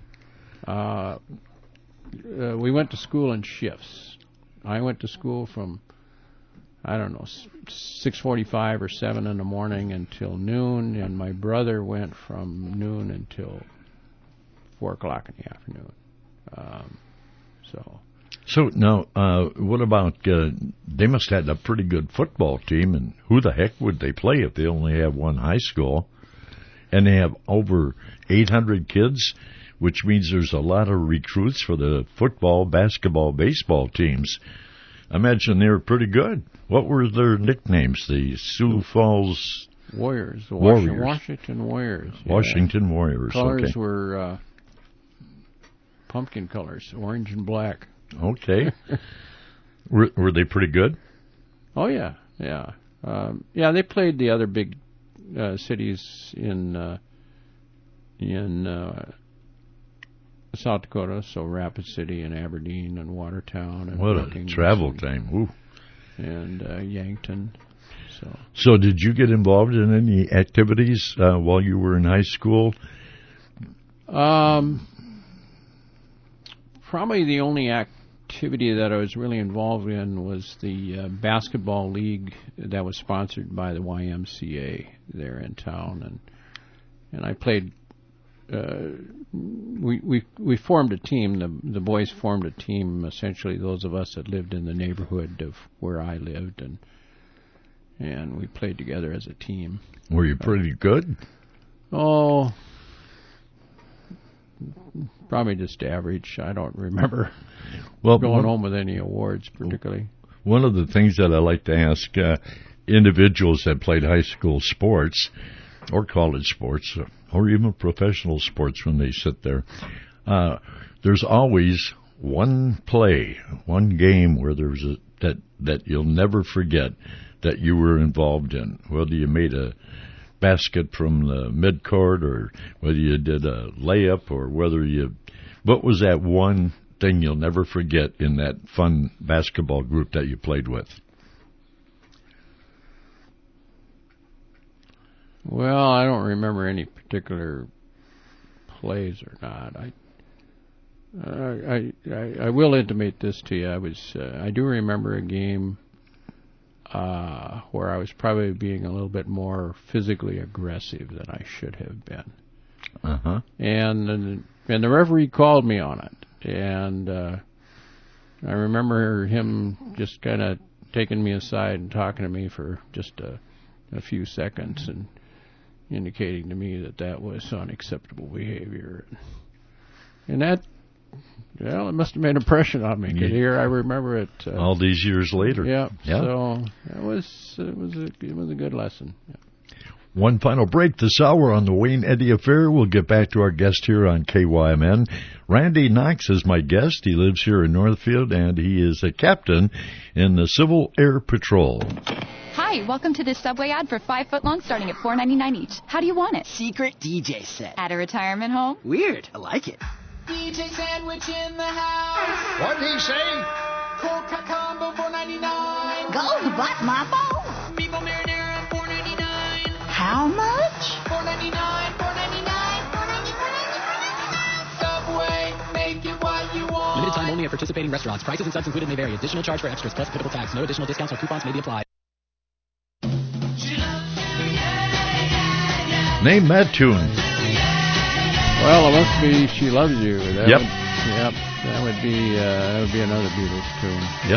[SPEAKER 2] We went to school in shifts. I went to school from, 6:45 or 7 in the morning until noon, and my brother went from noon until 4 o'clock in the afternoon.
[SPEAKER 1] So now, what about, they must have had a pretty good football team, and who the heck would they play if they only have one high school? And they have over 800 kids, which means there's a lot of recruits for the football, basketball, baseball teams. I imagine they were pretty good. What were their nicknames? The Sioux Falls
[SPEAKER 2] Warriors. The
[SPEAKER 1] Warriors.
[SPEAKER 2] Washington Warriors. Yeah.
[SPEAKER 1] Washington Warriors.
[SPEAKER 2] Colors
[SPEAKER 1] okay.
[SPEAKER 2] were pumpkin colors, orange and black.
[SPEAKER 1] Okay. Were they pretty good?
[SPEAKER 2] Oh, yeah. They played the other big cities in South Dakota, so Rapid City and Aberdeen and Watertown and
[SPEAKER 1] what
[SPEAKER 2] Brookings
[SPEAKER 1] a travel time! Ooh.
[SPEAKER 2] And Yankton.
[SPEAKER 1] So did you get involved in any activities while you were in high school?
[SPEAKER 2] Probably the only activity that I was really involved in was the basketball league that was sponsored by the YMCA there in town, and I played. We formed a team. The boys formed a team. Essentially, those of us that lived in the neighborhood of where I lived, and we played together as a team.
[SPEAKER 1] Were you pretty good?
[SPEAKER 2] Oh, probably just average. I don't remember going home with any awards particularly.
[SPEAKER 1] One of the things that I like to ask individuals that played high school sports or college sports or even professional sports when they sit there, there's always one play, one game where there's that you'll never forget that you were involved in, whether you made a basket from the midcourt or whether you did a layup or what was that one thing you'll never forget in that fun basketball group that you played with?
[SPEAKER 2] Well, I don't remember any particular plays or not. I will intimate this to you. I do remember a game where I was probably being a little bit more physically aggressive than I should have been.
[SPEAKER 1] Uh-huh.
[SPEAKER 2] And the referee called me on it, and I remember him just kind of taking me aside and talking to me for just a few seconds and indicating to me that was unacceptable behavior. And that, well, it must have made an impression on me. Here I remember it.
[SPEAKER 1] All these years later.
[SPEAKER 2] Yeah. So it was a good lesson. Yeah.
[SPEAKER 1] One final break this hour on the Wayne Eddy Affair. We'll get back to our guest here on KYMN. Randy Knox is my guest. He lives here in Northfield, and he is a captain in the Civil Air Patrol.
[SPEAKER 7] Hi, welcome to this Subway ad for 5 foot long starting at $4.99 each. How do you want it?
[SPEAKER 8] Secret DJ set.
[SPEAKER 7] At a retirement home?
[SPEAKER 8] Weird. I like it.
[SPEAKER 4] DJ sandwich in the house.
[SPEAKER 3] What'd he say?
[SPEAKER 4] Cold cut combo $4.99.
[SPEAKER 9] Gold butt, my phone.
[SPEAKER 4] Meatball marinara $4.99.
[SPEAKER 9] How much?
[SPEAKER 4] $4.99. Subway, make it what you want.
[SPEAKER 8] Limited time only at participating restaurants. Prices and subs included may vary. Additional charge for extras plus applicable tax. No additional discounts or coupons may be applied.
[SPEAKER 1] Name that tune.
[SPEAKER 2] Well, it must be "She Loves You."
[SPEAKER 1] Yep.
[SPEAKER 2] That would be another Beatles tune.
[SPEAKER 1] Yep.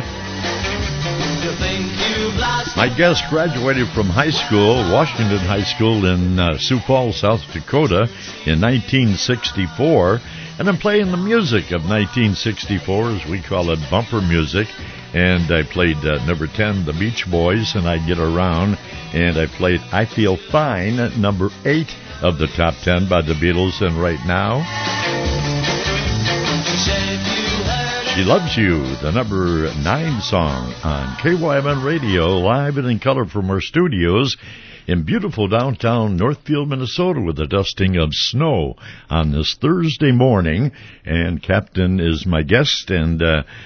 [SPEAKER 1] My guest graduated from high school, Washington High School in Sioux Falls, South Dakota, in 1964, and I'm playing the music of 1964, as we call it, bumper music. And I played number 10, The Beach Boys, and I Get Around, and I played I Feel Fine, at number 8 of the top 10 by the Beatles, and right now, She Loves You, the number 9 song on KYMN Radio, live and in color from our studios in beautiful downtown Northfield, Minnesota, with a dusting of snow on this Thursday morning. And Captain is my guest, and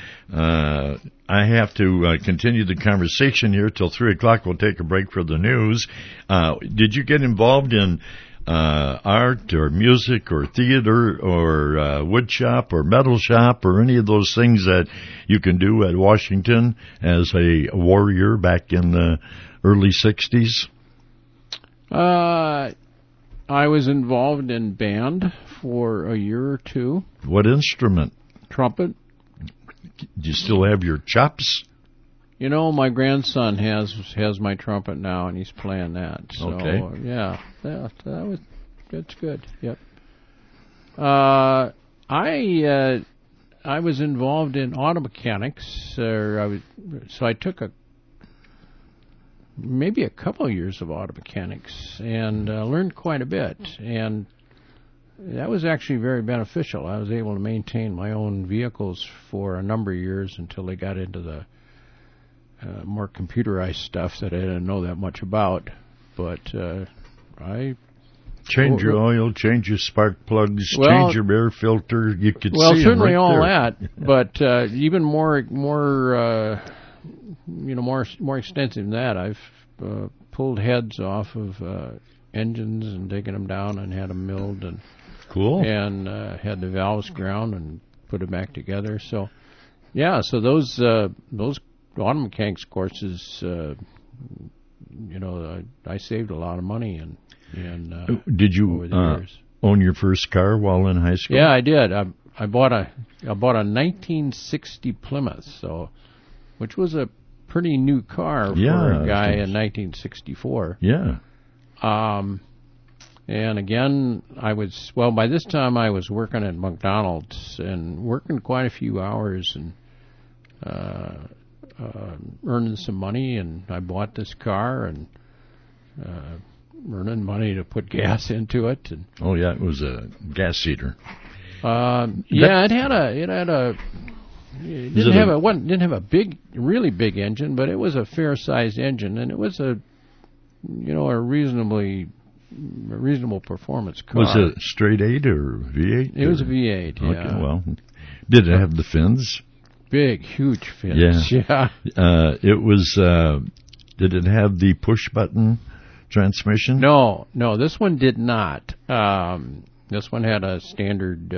[SPEAKER 1] I have to continue the conversation here till 3 o'clock. We'll take a break for the news. Did you get involved in art or music or theater or wood shop or metal shop or any of those things that you can do at Washington as a warrior back in the early 60s?
[SPEAKER 2] I was involved in band for a year or two.
[SPEAKER 1] What instrument?
[SPEAKER 2] Trumpet.
[SPEAKER 1] Do you still have your chops?
[SPEAKER 2] You know, my grandson has my trumpet now, and he's playing that. So,
[SPEAKER 1] okay.
[SPEAKER 2] That's good. Yep. I was involved in auto mechanics, so I took maybe a couple of years of auto mechanics and learned quite a bit, and that was actually very beneficial. I was able to maintain my own vehicles for a number of years until they got into the more computerized stuff that I didn't know that much about. But I
[SPEAKER 1] change your oil, change your spark plugs, change your air filter. You could see
[SPEAKER 2] certainly
[SPEAKER 1] right
[SPEAKER 2] all
[SPEAKER 1] there.
[SPEAKER 2] that, but even more extensive than that. I've pulled heads off of engines and taken them down and had them milled and
[SPEAKER 1] cool,
[SPEAKER 2] and had the valves ground and put them back together. So yeah, so those auto mechanics courses, I saved a lot of money and
[SPEAKER 1] did you
[SPEAKER 2] over the years.
[SPEAKER 1] Own your first car while in high school?
[SPEAKER 2] Yeah, I did. I bought a 1960 Plymouth, which was a pretty new car for a guy in 1964.
[SPEAKER 1] Yeah.
[SPEAKER 2] And again, by this time I was working at McDonald's and working quite a few hours and earning some money, and I bought this car and earning money to put gas into it. And,
[SPEAKER 1] it was a gas heater.
[SPEAKER 2] It didn't have a really big engine, but it was a fair sized engine, and it was a reasonable performance car.
[SPEAKER 1] Was it straight 8 or V8?
[SPEAKER 2] It was a V8. Yeah.
[SPEAKER 1] Okay, well, did it have the fins?
[SPEAKER 2] Big, huge fins.
[SPEAKER 1] Yeah. It was. Did it have the push button transmission?
[SPEAKER 2] No. This one did not. This one had a standard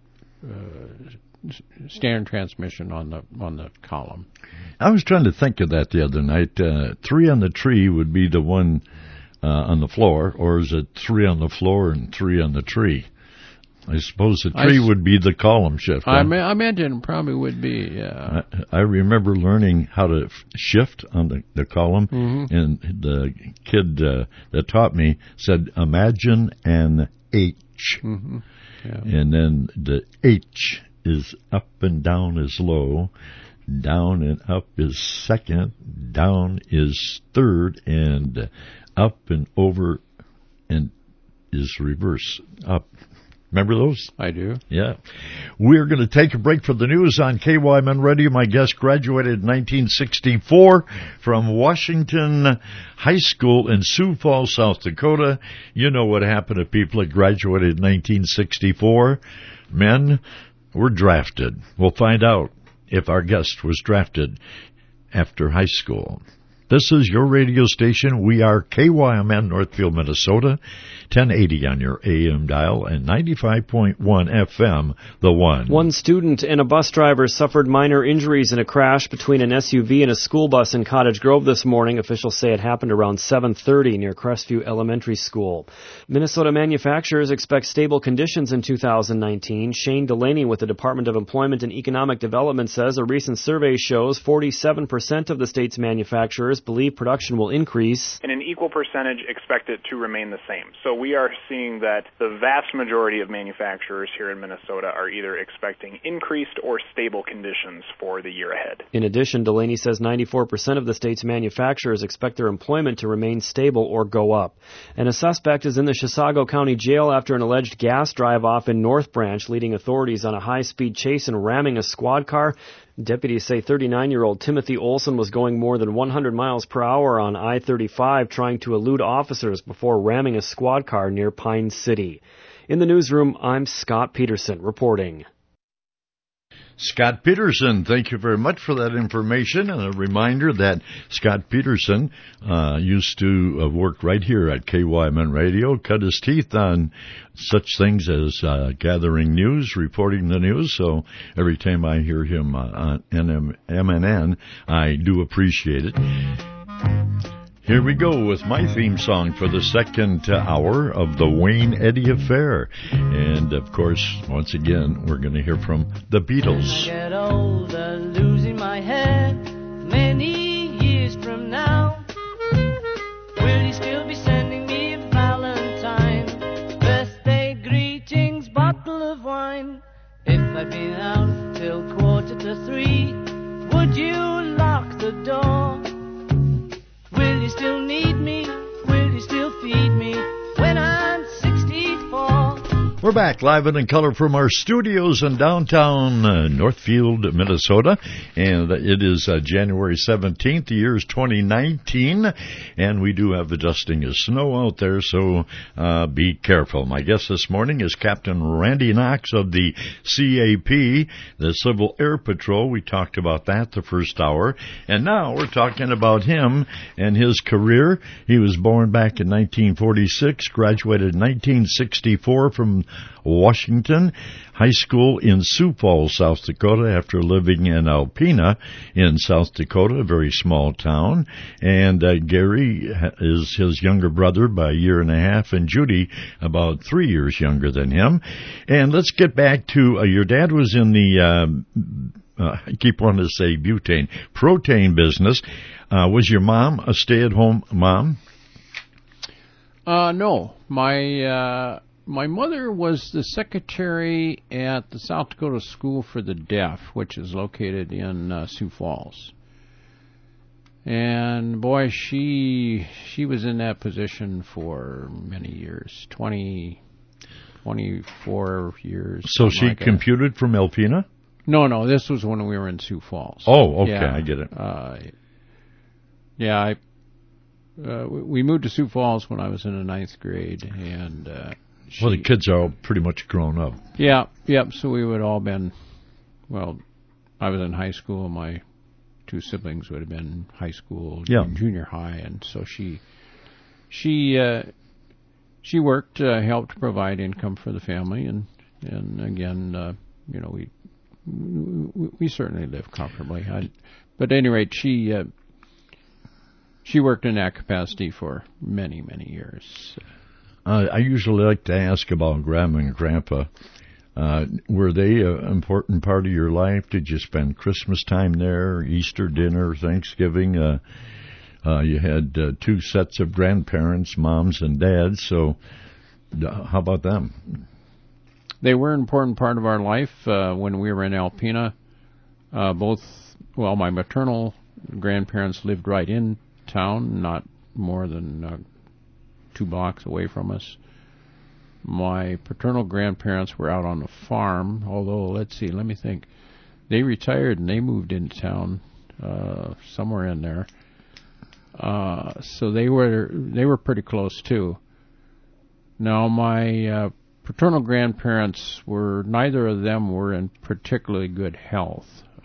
[SPEAKER 2] transmission on the column.
[SPEAKER 1] I was trying to think of that the other night. 3 on the tree would be the one on the floor, or is it 3 on the floor and 3 on the tree? I suppose the tree would be the column shift.
[SPEAKER 2] I imagine it probably would be, yeah.
[SPEAKER 1] I remember learning how to shift on the column, and the kid that taught me said, imagine an H.
[SPEAKER 2] Mm-hmm. Yeah.
[SPEAKER 1] And then the H is up and down is low, down and up is second, down is third, and up and over and is reverse, up. Remember those?
[SPEAKER 2] I do.
[SPEAKER 1] Yeah. We're going to take a break for the news on KYMN Radio. My guest graduated in 1964 from Washington High School in Sioux Falls, South Dakota. You know what happened to people that graduated in 1964. Men were drafted. We'll find out if our guest was drafted after high school. This is your radio station. We are KYMN Northfield, Minnesota, 1080 on your AM dial and 95.1 FM, The One.
[SPEAKER 10] One student and a bus driver suffered minor injuries in a crash between an SUV and a school bus in Cottage Grove this morning. Officials say it happened around 7:30 near Crestview Elementary School. Minnesota manufacturers expect stable conditions in 2019. Shane Delaney with the Department of Employment and Economic Development says a recent survey shows 47% of the state's manufacturers believe production will increase.
[SPEAKER 11] And an equal percentage expect it to remain the same. So we are seeing that the vast majority of manufacturers here in Minnesota are either expecting increased or stable conditions for the year ahead.
[SPEAKER 10] In addition, Delaney says 94% of the state's manufacturers expect their employment to remain stable or go up. And a suspect is in the Chisago County Jail after an alleged gas drive-off in North Branch, leading authorities on a high-speed chase and ramming a squad car. Deputies say 39-year-old Timothy Olson was going more than 100 miles per hour on I-35 trying to elude officers before ramming a squad car near Pine City. In the newsroom, I'm Scott Peterson reporting.
[SPEAKER 1] Scott Peterson, thank you very much for that information, and a reminder that Scott Peterson used to work right here at KYMN Radio, cut his teeth on such things as gathering news, reporting the news, so every time I hear him on MNN, I do appreciate it. Here we go with my theme song for the second hour of the Wayne Eddy Affair. And, of course, once again, we're going to hear from the Beatles.
[SPEAKER 12] When I get older, losing my head, many years from now, will you still be sending me a Valentine? Birthday greetings, bottle of wine. If I'd been out till 2:45, would you lock the door? Will you still need me? Will you still feed me when I'm 64?
[SPEAKER 1] We're back live and in color from our studios in downtown Northfield, Minnesota, and it is January 17th, the year is 2019, and we do have the dusting of snow out there, so be careful. My guest this morning is Captain Randy Knox of the CAP, the Civil Air Patrol. We talked about that the first hour, and now we're talking about him and his career. He was born back in 1946, graduated in 1964 from Washington High School in Sioux Falls, South Dakota, after living in Alpena in South Dakota, a very small town. And Gary is his younger brother by a year and a half, and Judy about 3 years younger than him. And let's get back to your dad was in the I keep wanting to say butane, protein business. Was your mom a stay-at-home mom?
[SPEAKER 2] No. My mother was the secretary at the South Dakota School for the Deaf, which is located in Sioux Falls. And boy, she was in that position for many years, 24 years.
[SPEAKER 1] So she
[SPEAKER 2] like
[SPEAKER 1] computed from Alpena?
[SPEAKER 2] No, this was when we were in Sioux Falls.
[SPEAKER 1] Oh, okay,
[SPEAKER 2] yeah,
[SPEAKER 1] I get it.
[SPEAKER 2] We moved to Sioux Falls when I was in the 9th grade, and
[SPEAKER 1] well, the kids are all pretty much grown up.
[SPEAKER 2] Yeah, yep. So we would all been, well, I was in high school. My two siblings would have been in high school, junior high, and so she worked, helped provide income for the family, and again, we certainly lived comfortably. But at any rate, she worked in that capacity for many, many years.
[SPEAKER 1] I usually like to ask about Grandma and Grandpa. Were they an important part of your life? Did you spend Christmas time there, Easter dinner, Thanksgiving? You had two sets of grandparents, moms and dads, so how about them?
[SPEAKER 2] They were an important part of our life when we were in Alpena. My maternal grandparents lived right in town, not more than 2 blocks away from us. My paternal grandparents were out on the farm, although, let me think. They retired and they moved into town somewhere in there. So they were pretty close, too. Now, my paternal grandparents neither of them were in particularly good health.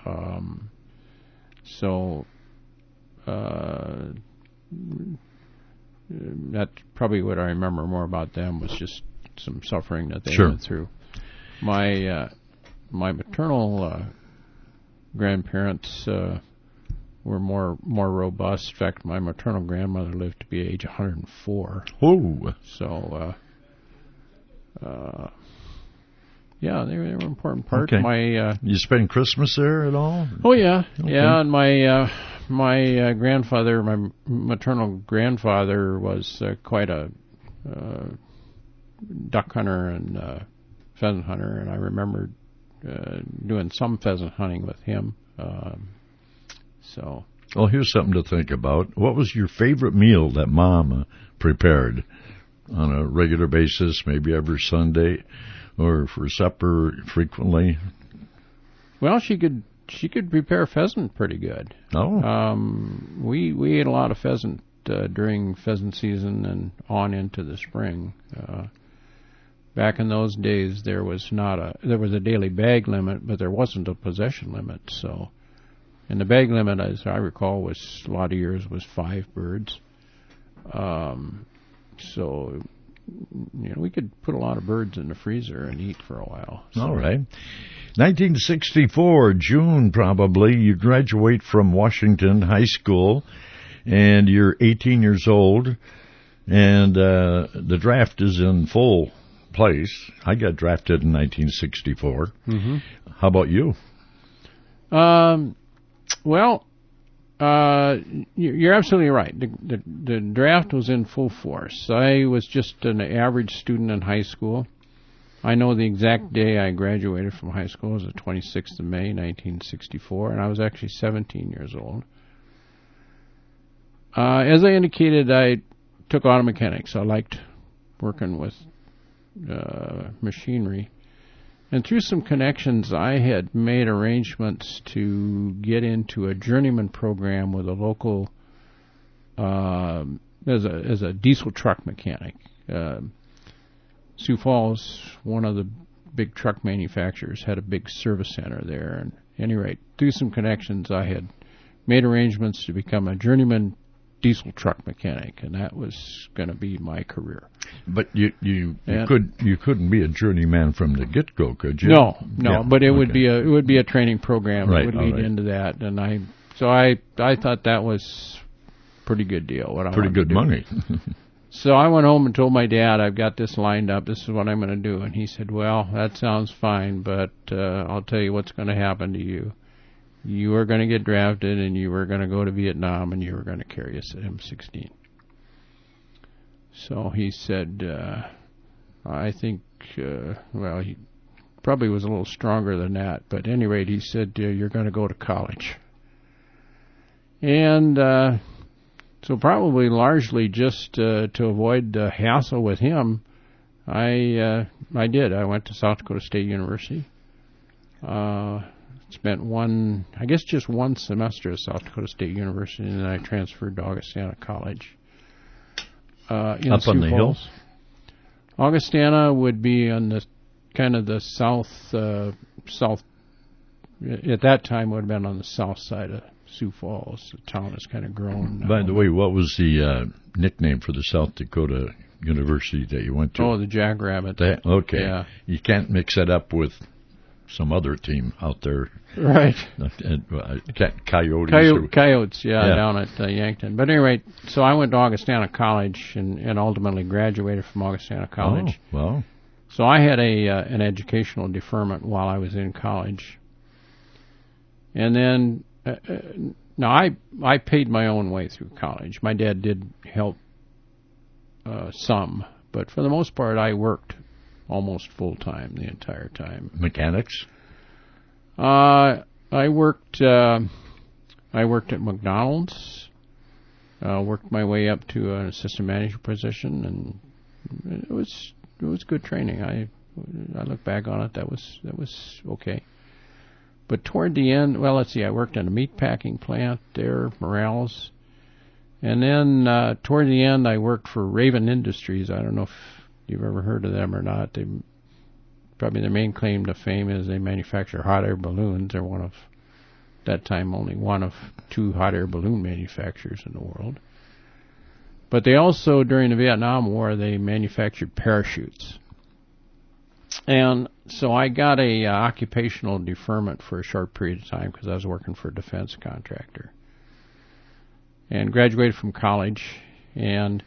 [SPEAKER 2] That's probably what I remember more about them was just some suffering that they went through. My maternal grandparents were more robust. In fact, my maternal grandmother lived to be age 104.
[SPEAKER 1] Oh,
[SPEAKER 2] so they were an important part.
[SPEAKER 1] Okay. You spend Christmas there at all?
[SPEAKER 2] Oh yeah,
[SPEAKER 1] okay.
[SPEAKER 2] Yeah. And my grandfather, my maternal grandfather, was quite a duck hunter and pheasant hunter, and I remember doing some pheasant hunting with him.
[SPEAKER 1] Well, here's something to think about. What was your favorite meal that Mom prepared on a regular basis, maybe every Sunday, or for supper frequently?
[SPEAKER 2] Well, she could prepare pheasant pretty good.
[SPEAKER 1] Oh.
[SPEAKER 2] We ate a lot of pheasant during pheasant season and on into the spring. Back in those days, there was a daily bag limit, but there wasn't a possession limit. So, and the bag limit, as I recall, was a lot of years was 5 birds. So, we could put a lot of birds in the freezer and eat for a while. So.
[SPEAKER 1] All right. 1964, June probably, you graduate from Washington High School, and you're 18 years old, and the draft is in full place. I got drafted in 1964.
[SPEAKER 2] Mm-hmm.
[SPEAKER 1] How about you?
[SPEAKER 2] Well, you're absolutely right. The draft was in full force. I was just an average student in high school. I know the exact day I graduated from high school. It was the 26th of May, 1964, and I was actually 17 years old. As I indicated, I took auto mechanics. I liked working with machinery. And through some connections, I had made arrangements to get into a journeyman program with a local, as a diesel truck mechanic. Sioux Falls, one of the big truck manufacturers, had a big service center there. And at any rate, through some connections, I had made arrangements to become a journeyman diesel truck mechanic, and that was going to be my career.
[SPEAKER 1] But you couldn't be a journeyman from the get-go, could you?
[SPEAKER 2] No,
[SPEAKER 1] Yeah,
[SPEAKER 2] but it would
[SPEAKER 1] okay.
[SPEAKER 2] be a training program
[SPEAKER 1] Right,
[SPEAKER 2] that would lead into that, and I thought that was a pretty good deal.
[SPEAKER 1] Pretty good money.
[SPEAKER 2] So I went home and told my dad, I've got this lined up. This is what I'm going to do. And he said, well, that sounds fine, but I'll tell you what's going to happen to you. You are going to get drafted, and you were going to go to Vietnam, and you were going to carry a M16. So he said, I think, well, he probably was a little stronger than that. But at any rate, he said, you're going to go to college. And so probably largely just to avoid the hassle with him, I did. I went to South Dakota State University. Spent just one semester at South Dakota State University, and then I transferred to Augustana College.
[SPEAKER 1] Up on the hills?
[SPEAKER 2] Augustana would be on the kind of the south, at that time would have been on the south side of Sioux Falls. The town has kind of grown now.
[SPEAKER 1] By the way, what was the nickname for the South Dakota University that you went to?
[SPEAKER 2] Oh, the Jackrabbit.
[SPEAKER 1] Okay.
[SPEAKER 2] Yeah.
[SPEAKER 1] You can't mix that up with some other team out there.
[SPEAKER 2] Right.
[SPEAKER 1] Coyotes.
[SPEAKER 2] Coyotes, down at Yankton. But at any rate, so I went to Augustana College and ultimately graduated from Augustana College.
[SPEAKER 1] Oh, wow.
[SPEAKER 2] So I had an educational deferment while I was in college. And then, now I paid my own way through college. My dad did help some, but for the most part I worked almost full-time the entire time.
[SPEAKER 1] Mechanics?
[SPEAKER 2] I worked at McDonald's, worked my way up to an assistant manager position, and it was good training. I look back on it, that was okay. But toward the end, well, let's see, I worked in a meat packing plant there, Morales. And then toward the end, I worked for Raven Industries. I don't know if you've ever heard of them or not. Probably their main claim to fame is they manufacture hot air balloons. They're one of, that time, only one of two hot air balloon manufacturers in the world. But they also, during the Vietnam War, they manufactured parachutes. And so I got a occupational deferment for a short period of time because I was working for a defense contractor. And graduated from college. And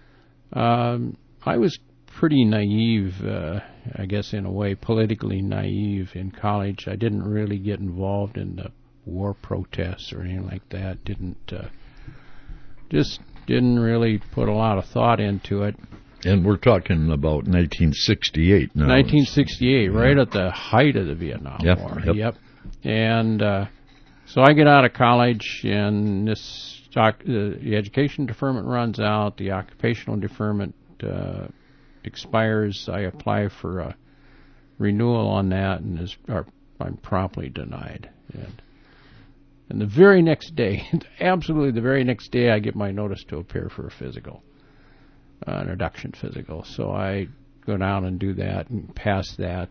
[SPEAKER 2] I was pretty naive, I guess in a way, politically naive in college. I didn't really get involved in the war protests or anything like that. Just didn't really put a lot of thought into it.
[SPEAKER 1] And we're talking about 1968 now.
[SPEAKER 2] 1968, right at the height of the Vietnam War.
[SPEAKER 1] Yep.
[SPEAKER 2] And so I get out of college, and the education deferment runs out, the occupational deferment expires. I apply for a renewal on that, and I'm promptly denied. And the very next day, absolutely the very next day, I get my notice to appear for a physical. An induction physical. So I go down and do that and pass that,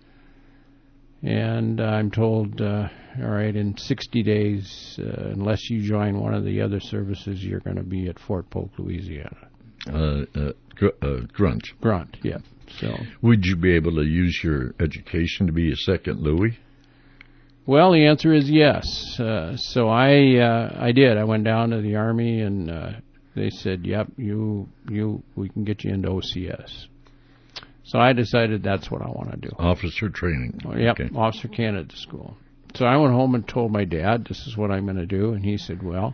[SPEAKER 2] and I'm told, all right, in 60 days, unless you join one of the other services, you're going to be at Fort Polk, Louisiana.
[SPEAKER 1] Grunt.
[SPEAKER 2] Grunt, yeah. So
[SPEAKER 1] would you be able to use your education to be a second Louis?
[SPEAKER 2] Well, the answer is yes. So I did. I went down to the Army, and they said, "Yep, we can get you into OCS." So I decided that's what I want to do.
[SPEAKER 1] Officer training.
[SPEAKER 2] Yep, okay. Officer Candidate School. So I went home and told my dad, "This is what I'm going to do," and he said, "Well,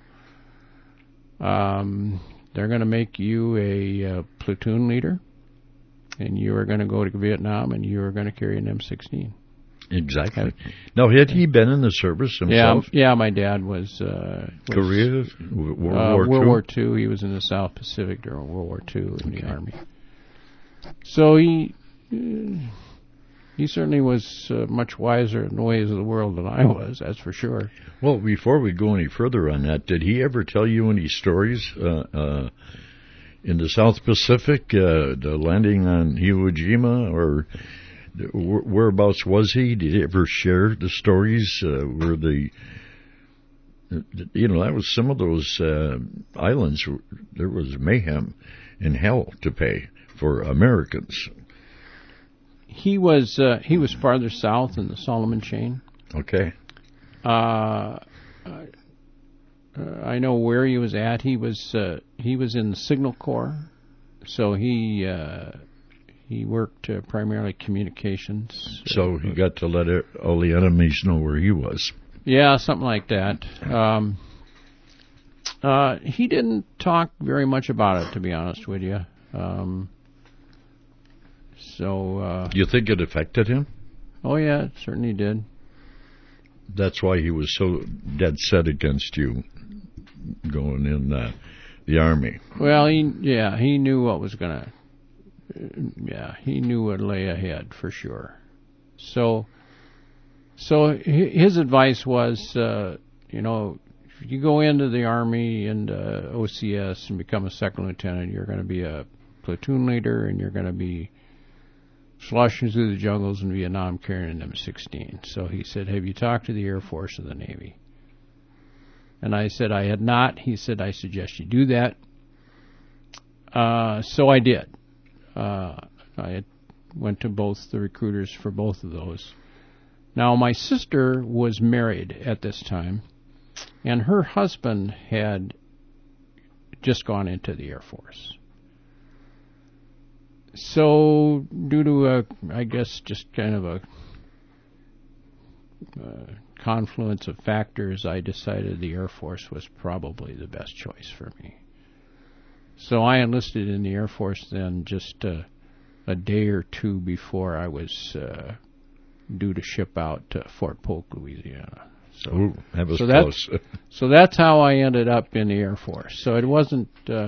[SPEAKER 2] they're going to make you a platoon leader, and you are going to go to Vietnam, and you are going to carry an M16."
[SPEAKER 1] Exactly. Now, had he been in the service himself?
[SPEAKER 2] Yeah, my dad was
[SPEAKER 1] Korea, World
[SPEAKER 2] War II. He was in the South Pacific during World War II in the Army. So he certainly was much wiser in the ways of the world than I was, that's for sure.
[SPEAKER 1] Well, before we go any further on that, did he ever tell you any stories in the South Pacific, the landing on Iwo Jima, or whereabouts was he? Did he ever share the stories where that was some of those islands, there was mayhem and hell to pay for Americans.
[SPEAKER 2] He was farther south in the Solomon Chain.
[SPEAKER 1] Okay.
[SPEAKER 2] I know where he was at. He was in the Signal Corps, so he worked primarily communications.
[SPEAKER 1] So he got to let all the enemies know where he was.
[SPEAKER 2] Yeah, something like that. He didn't talk very much about it, to be honest with you. Do
[SPEAKER 1] you think it affected him?
[SPEAKER 2] Oh, yeah, it certainly did.
[SPEAKER 1] That's why he was so dead set against you going in the Army.
[SPEAKER 2] Well, he knew what was going to... he knew what lay ahead, for sure. So his advice was, if you go into the Army and OCS and become a second lieutenant, you're going to be a platoon leader, and you're going to be sloshing through the jungles in Vietnam carrying an M16. So he said, "Have you talked to the Air Force or the Navy?" And I said, "I had not." He said, "I suggest you do that." So I did. I went to both the recruiters for both of those. Now, my sister was married at this time, and her husband had just gone into the Air Force. So, due to I guess just kind of a confluence of factors, I decided the Air Force was probably the best choice for me. So I enlisted in the Air Force then just a day or two before I was due to ship out to Fort Polk, Louisiana.
[SPEAKER 1] So that was close.
[SPEAKER 2] So that's how I ended up in the Air Force. So it wasn't...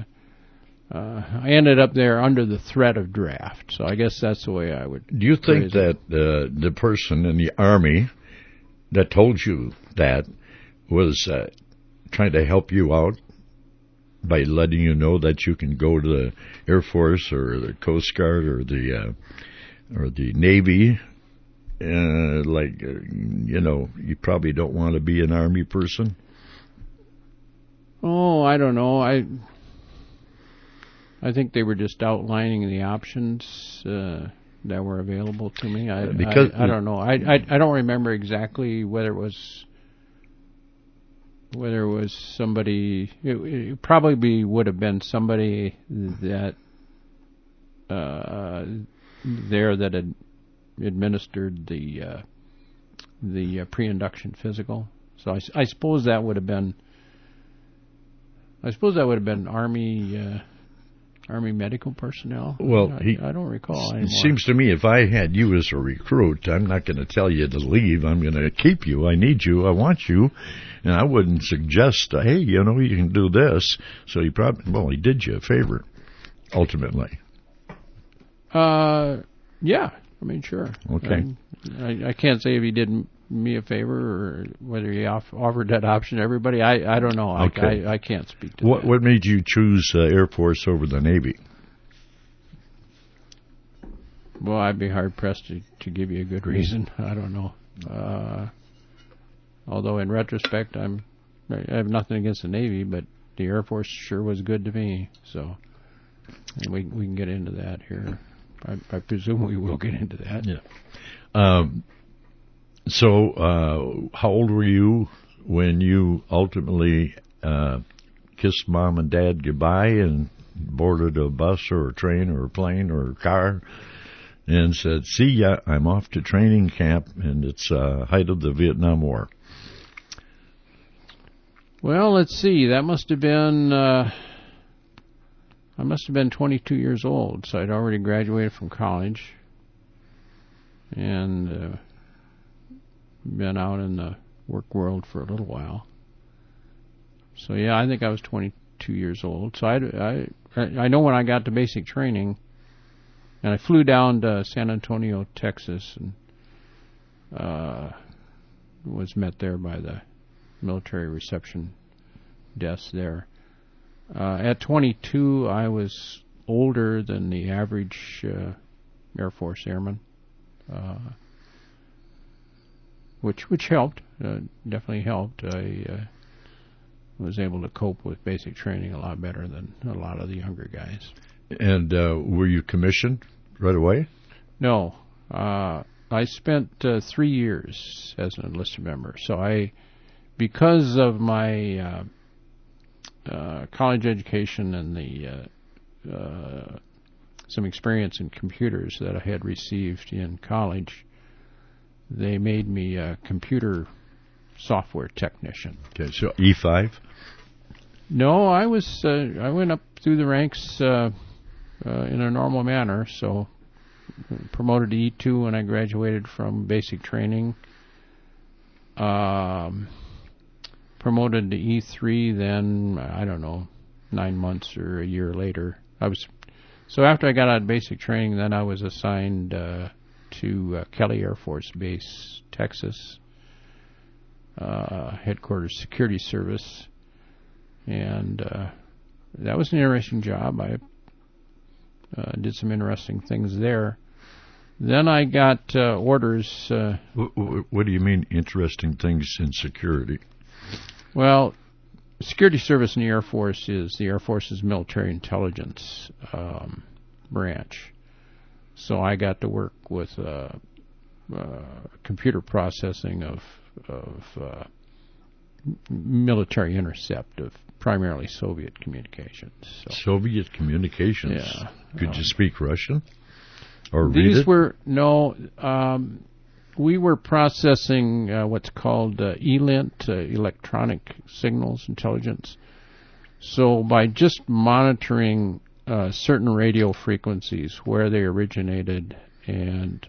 [SPEAKER 2] I ended up there under the threat of draft. So I guess that's the way I would...
[SPEAKER 1] Do you think that the person in the Army that told you that was trying to help you out by letting you know that you can go to the Air Force or the Coast Guard or the Navy? You probably don't want to be an Army person?
[SPEAKER 2] Oh, I don't know. I think they were just outlining the options that were available to me. I don't know. I don't remember exactly whether it was somebody. It probably would have been somebody that there that had administered the pre-induction physical. So I suppose that would have been. Army medical personnel?
[SPEAKER 1] Well,
[SPEAKER 2] I don't recall anymore.
[SPEAKER 1] It seems to me if I had you as a recruit, I'm not going to tell you to leave. I'm going to keep you. I need you. I want you. And I wouldn't suggest, hey, you can do this. So he did you a favor, ultimately.
[SPEAKER 2] Yeah. I mean, sure.
[SPEAKER 1] Okay.
[SPEAKER 2] I can't say if he did me a favor or whether he offered that option to everybody. I don't know.
[SPEAKER 1] Okay.
[SPEAKER 2] I can't speak to that.
[SPEAKER 1] What made you choose Air Force over the Navy?
[SPEAKER 2] Well, I'd be hard-pressed to give you a good reason. I don't know. Although in retrospect, I have nothing against the Navy, but the Air Force sure was good to me. So we can get into that here. I presume we will get into that.
[SPEAKER 1] Yeah. So, how old were you when you ultimately kissed Mom and Dad goodbye and boarded a bus or a train or a plane or a car and said, "See ya, I'm off to training camp," and it's height of the Vietnam War?
[SPEAKER 2] Well, let's see. That must have been I must have been 22 years old, so I'd already graduated from college and been out in the work world for a little while. So yeah, I think I was 22 years old. So I know when I got to basic training, and I flew down to San Antonio, Texas, and was met there by the military reception desk there. At 22, I was older than the average Air Force airman, which helped, definitely helped. I was able to cope with basic training a lot better than a lot of the younger guys.
[SPEAKER 1] And were you commissioned right away?
[SPEAKER 2] No. I spent 3 years as an enlisted member. So because of my college education and the some experience in computers that I had received in college, they made me a computer software technician.
[SPEAKER 1] Okay, so E5?
[SPEAKER 2] No, I went up through the ranks in a normal manner. So promoted to E2 when I graduated from basic training. Promoted to E3 then, I don't know, 9 months or a year later. So after I got out of basic training, then I was assigned to Kelly Air Force Base, Texas, headquarters security service. And that was an interesting job. I did some interesting things there. Then I got orders.
[SPEAKER 1] What do you mean, interesting things in security?
[SPEAKER 2] Well, security service in the Air Force is the Air Force's military intelligence branch. So I got to work with computer processing of military intercept of primarily Soviet communications. So,
[SPEAKER 1] Soviet communications?
[SPEAKER 2] Yeah.
[SPEAKER 1] Could you speak Russian? Or read
[SPEAKER 2] these
[SPEAKER 1] it?
[SPEAKER 2] We were processing what's called ELINT, electronic signals intelligence. So by just monitoring certain radio frequencies, where they originated, and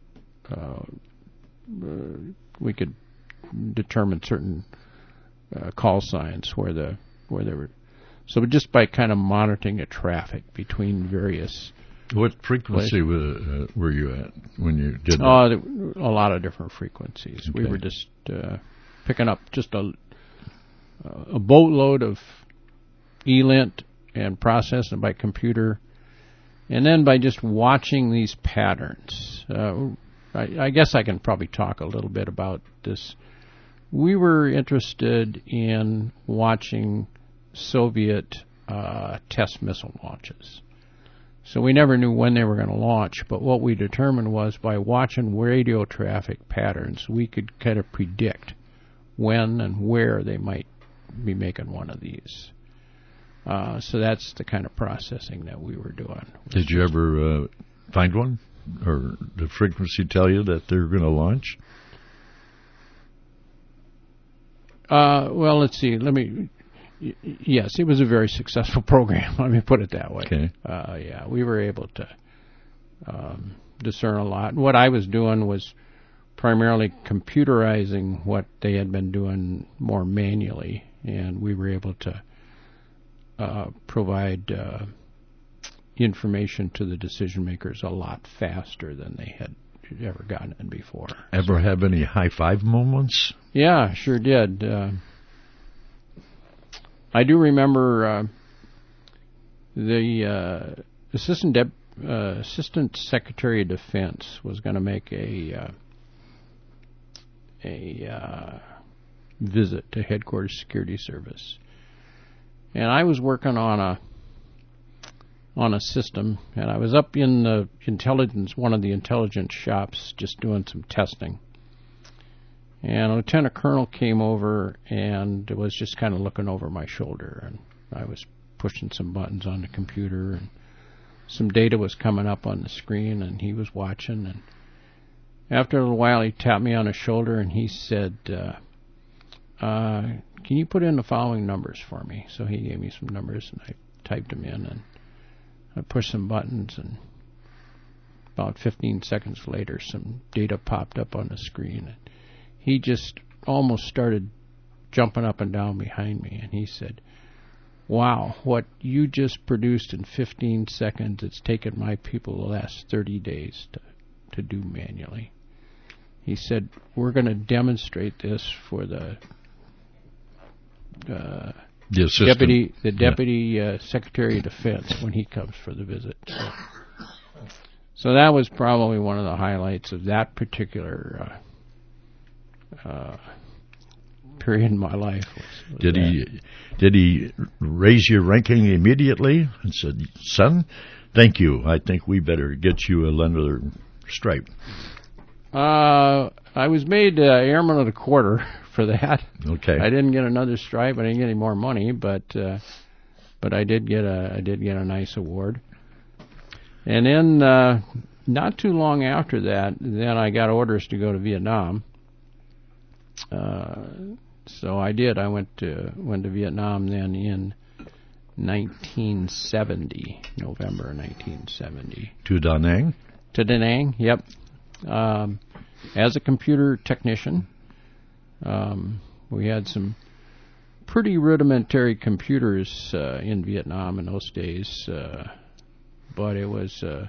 [SPEAKER 2] we could determine certain call signs where they were. So just by kind of monitoring the traffic between various.
[SPEAKER 1] What frequency were you at when you did that?
[SPEAKER 2] A lot of different frequencies. Okay. We were just picking up just a boatload of ELINT and processing by computer, and then by just watching these patterns. I guess I can probably talk a little bit about this. We were interested in watching Soviet test missile launches. So we never knew when they were going to launch, but what we determined was by watching radio traffic patterns, we could kind of predict when and where they might be making one of these. So that's the kind of processing that we were doing.
[SPEAKER 1] Did you ever find one? Or the frequency tell you that they're going to launch?
[SPEAKER 2] Well, let's see. Yes, it was a very successful program. Let me put it that way.
[SPEAKER 1] Okay.
[SPEAKER 2] Yeah, we were able to discern a lot. What I was doing was primarily computerizing what they had been doing more manually, and we were able to provide information to the decision makers a lot faster than they had ever gotten it before.
[SPEAKER 1] Ever have any high five moments?
[SPEAKER 2] Yeah, sure did. I do remember the Assistant Secretary of Defense was going to make a visit to Headquarters Security Service, and I was working on a system, and I was up in the one of the intelligence shops, just doing some testing. And a lieutenant colonel came over and was just kind of looking over my shoulder, and I was pushing some buttons on the computer, and some data was coming up on the screen, and he was watching. And after a little while, he tapped me on the shoulder, and he said, can you put in the following numbers for me? So he gave me some numbers, and I typed them in, and I pushed some buttons, and about 15 seconds later, some data popped up on the screen. And he just almost started jumping up and down behind me, and he said, wow, what you just produced in 15 seconds, it's taken my people the last 30 days to do manually. He said, we're going to demonstrate this for the deputy Secretary of Defense when he comes for the visit. So that was probably one of the highlights of that particular period in my life.
[SPEAKER 1] Did he raise your ranking immediately and said, son, thank you, I think we better get you another stripe?
[SPEAKER 2] I was made Airman of the Quarter for that.
[SPEAKER 1] Okay.
[SPEAKER 2] I didn't get another stripe. I didn't get any more money, but I did get a nice award. And then not too long after that, then I got orders to go to Vietnam. So I did. I went to Vietnam then in 1970, November 1970.
[SPEAKER 1] To Da Nang?
[SPEAKER 2] To Da Nang, yep. As a computer technician. We had some pretty rudimentary computers in Vietnam in those days, but it was a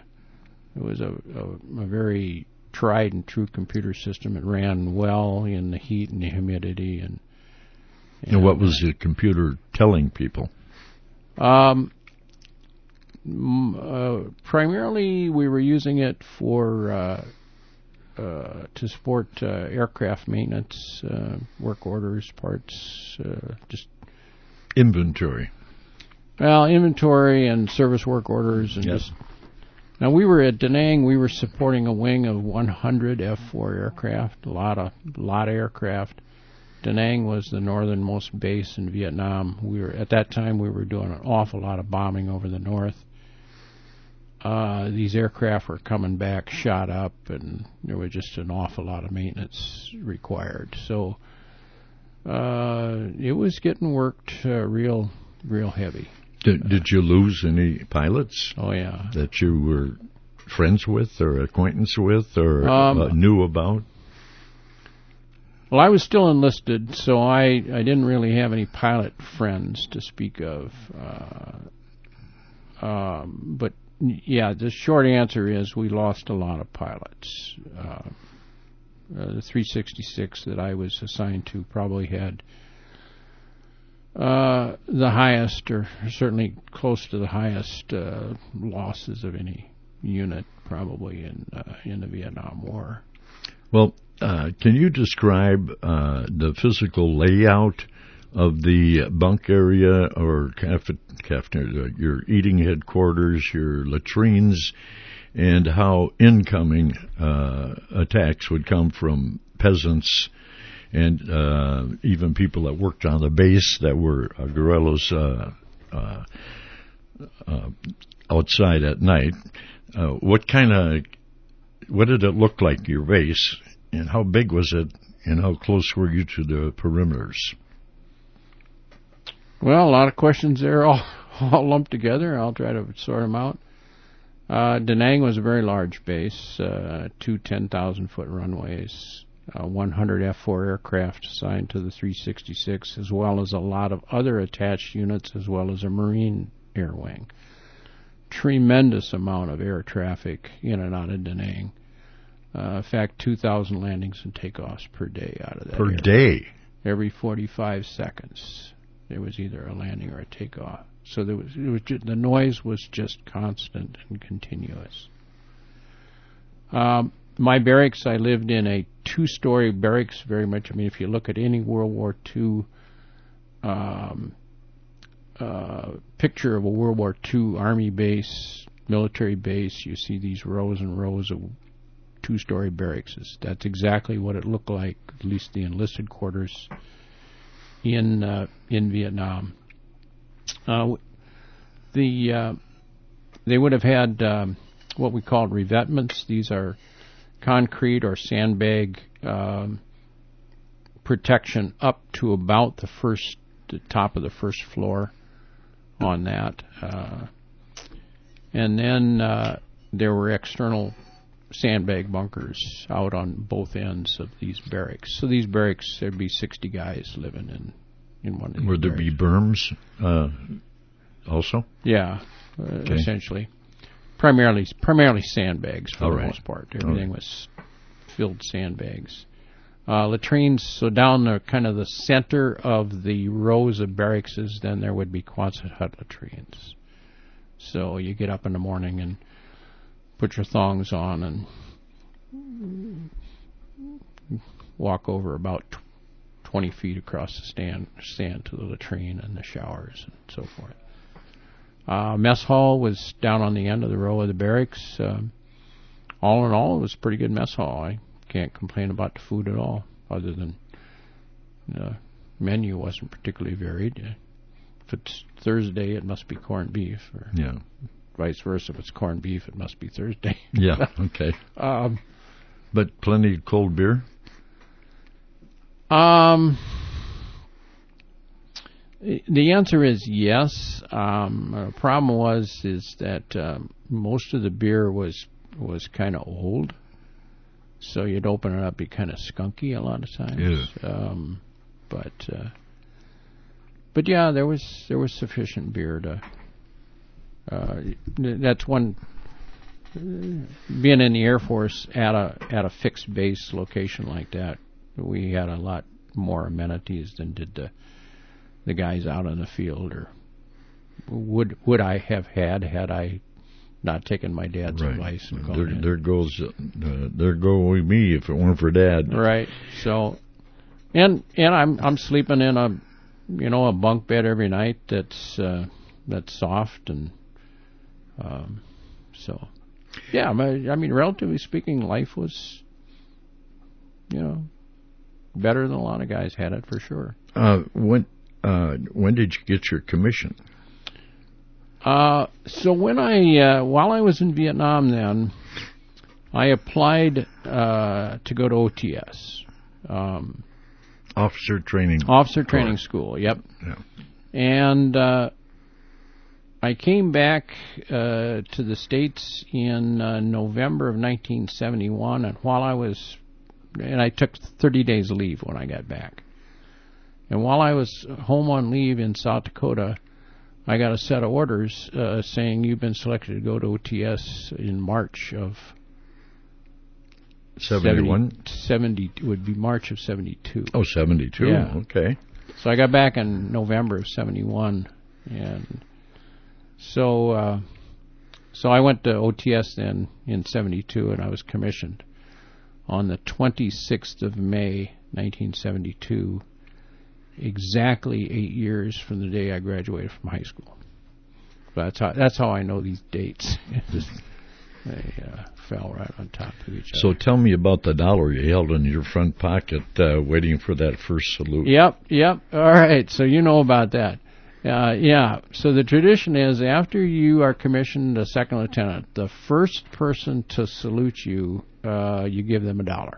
[SPEAKER 2] very tried and true computer system. It ran well in the heat and the humidity. And
[SPEAKER 1] what was the computer telling people?
[SPEAKER 2] Primarily, we were using it for to support aircraft maintenance, work orders, parts, just
[SPEAKER 1] inventory.
[SPEAKER 2] Well, inventory and service work orders, and
[SPEAKER 1] yep.
[SPEAKER 2] just. Now we were at Da Nang. We were supporting a wing of 100 F-4 aircraft, a lot of aircraft. Da Nang was the northernmost base in Vietnam. At that time we were doing an awful lot of bombing over the north. These aircraft were coming back shot up, and there was just an awful lot of maintenance required. So it was getting worked real heavy.
[SPEAKER 1] Did you lose any pilots?
[SPEAKER 2] Oh, yeah.
[SPEAKER 1] That you were friends with or acquaintance with or knew about?
[SPEAKER 2] Well, I was still enlisted, so I didn't really have any pilot friends to speak of. But, yeah, the short answer is we lost a lot of pilots. The 366 that I was assigned to probably had the highest, or certainly close to the highest, losses of any unit probably in the Vietnam War.
[SPEAKER 1] Well, can you describe the physical layout of the bunk area or cafeteria, your eating headquarters, your latrines, and how incoming attacks would come from peasants and even people that worked on the base that were guerrillas outside at night? What did it look like, your base, and how big was it, and how close were you to the perimeters?
[SPEAKER 2] Well, a lot of questions there, all lumped together. I'll try to sort them out. Da Nang was a very large base, 2 10,000-foot runways, 100 F-4 aircraft assigned to the 366, as well as a lot of other attached units, as well as a Marine air wing. Tremendous amount of air traffic in and out of Da Nang. In fact, 2,000 landings and takeoffs per day out of that
[SPEAKER 1] Per
[SPEAKER 2] area.
[SPEAKER 1] day?
[SPEAKER 2] Every 45 seconds, there was either a landing or a takeoff. So the noise was just constant and continuous. My barracks, I lived in a 2-story barracks, very much. I mean, if you look at any World War II picture of a World War II Army base, military base, you see these rows and rows of 2-story barracks. That's exactly what it looked like, at least the enlisted quarters in Vietnam. They would have had what we called revetments. These are concrete or sandbag protection up to about the top of the first floor on that. And then there were external sandbag bunkers out on both ends of these barracks. So these barracks, there'd be 60 guys living in one of these.
[SPEAKER 1] Would there be berms also?
[SPEAKER 2] Yeah, essentially. Primarily sandbags for the most part. Everything was filled sandbags. Latrines, so down the kind of the center of the rows of barracks, then there would be Quonset hut latrines. So you get up in the morning and put your thongs on and walk over about 20 feet across the stand to the latrine and the showers and so forth. Mess hall was down on the end of the row of the barracks. All in all, it was a pretty good mess hall. I can't complain about the food at all, other than the menu wasn't particularly varied. If it's Thursday, it must be corned beef, or vice versa. If it's corned beef, it must be Thursday.
[SPEAKER 1] Yeah, okay. But plenty of cold beer?
[SPEAKER 2] The answer is yes. The problem is that most of the beer was kind of old, so you'd open it up, be kind of skunky a lot of times.
[SPEAKER 1] Yeah.
[SPEAKER 2] But yeah, there was sufficient beer to. That's one. Being in the Air Force at a fixed base location like that, we had a lot more amenities than did the guys out in the field, or would I have had I not taken my dad's advice and gone in.
[SPEAKER 1] There go me if it weren't for Dad.
[SPEAKER 2] Right. So, and I'm sleeping in a bunk bed every night that's soft, and so yeah. I mean, relatively speaking, life was better than a lot of guys had it, for sure.
[SPEAKER 1] When did you get your commission?
[SPEAKER 2] So when while I was in Vietnam, then I applied to go to OTS,
[SPEAKER 1] Officer Training
[SPEAKER 2] School. Yep.
[SPEAKER 1] Yeah.
[SPEAKER 2] And I came back to the States in November of 1971, and I took 30 days leave when I got back. And while I was home on leave in South Dakota, I got a set of orders saying you've been selected to go to OTS in March of
[SPEAKER 1] 71?
[SPEAKER 2] 70 would be March of 72.
[SPEAKER 1] Oh, 72.
[SPEAKER 2] Yeah.
[SPEAKER 1] Okay.
[SPEAKER 2] So I got back in November of 71, and so I went to OTS then in 72, and I was commissioned on the 26th of May, 1972. Exactly 8 years from the day I graduated from high school. So that's how I know these dates. They fell right on top of each other.
[SPEAKER 1] So tell me about the dollar you held in your front pocket waiting for that first salute.
[SPEAKER 2] Yep. All right, so you know about that. Yeah, so the tradition is after you are commissioned a second lieutenant, the first person to salute you, you give them $1.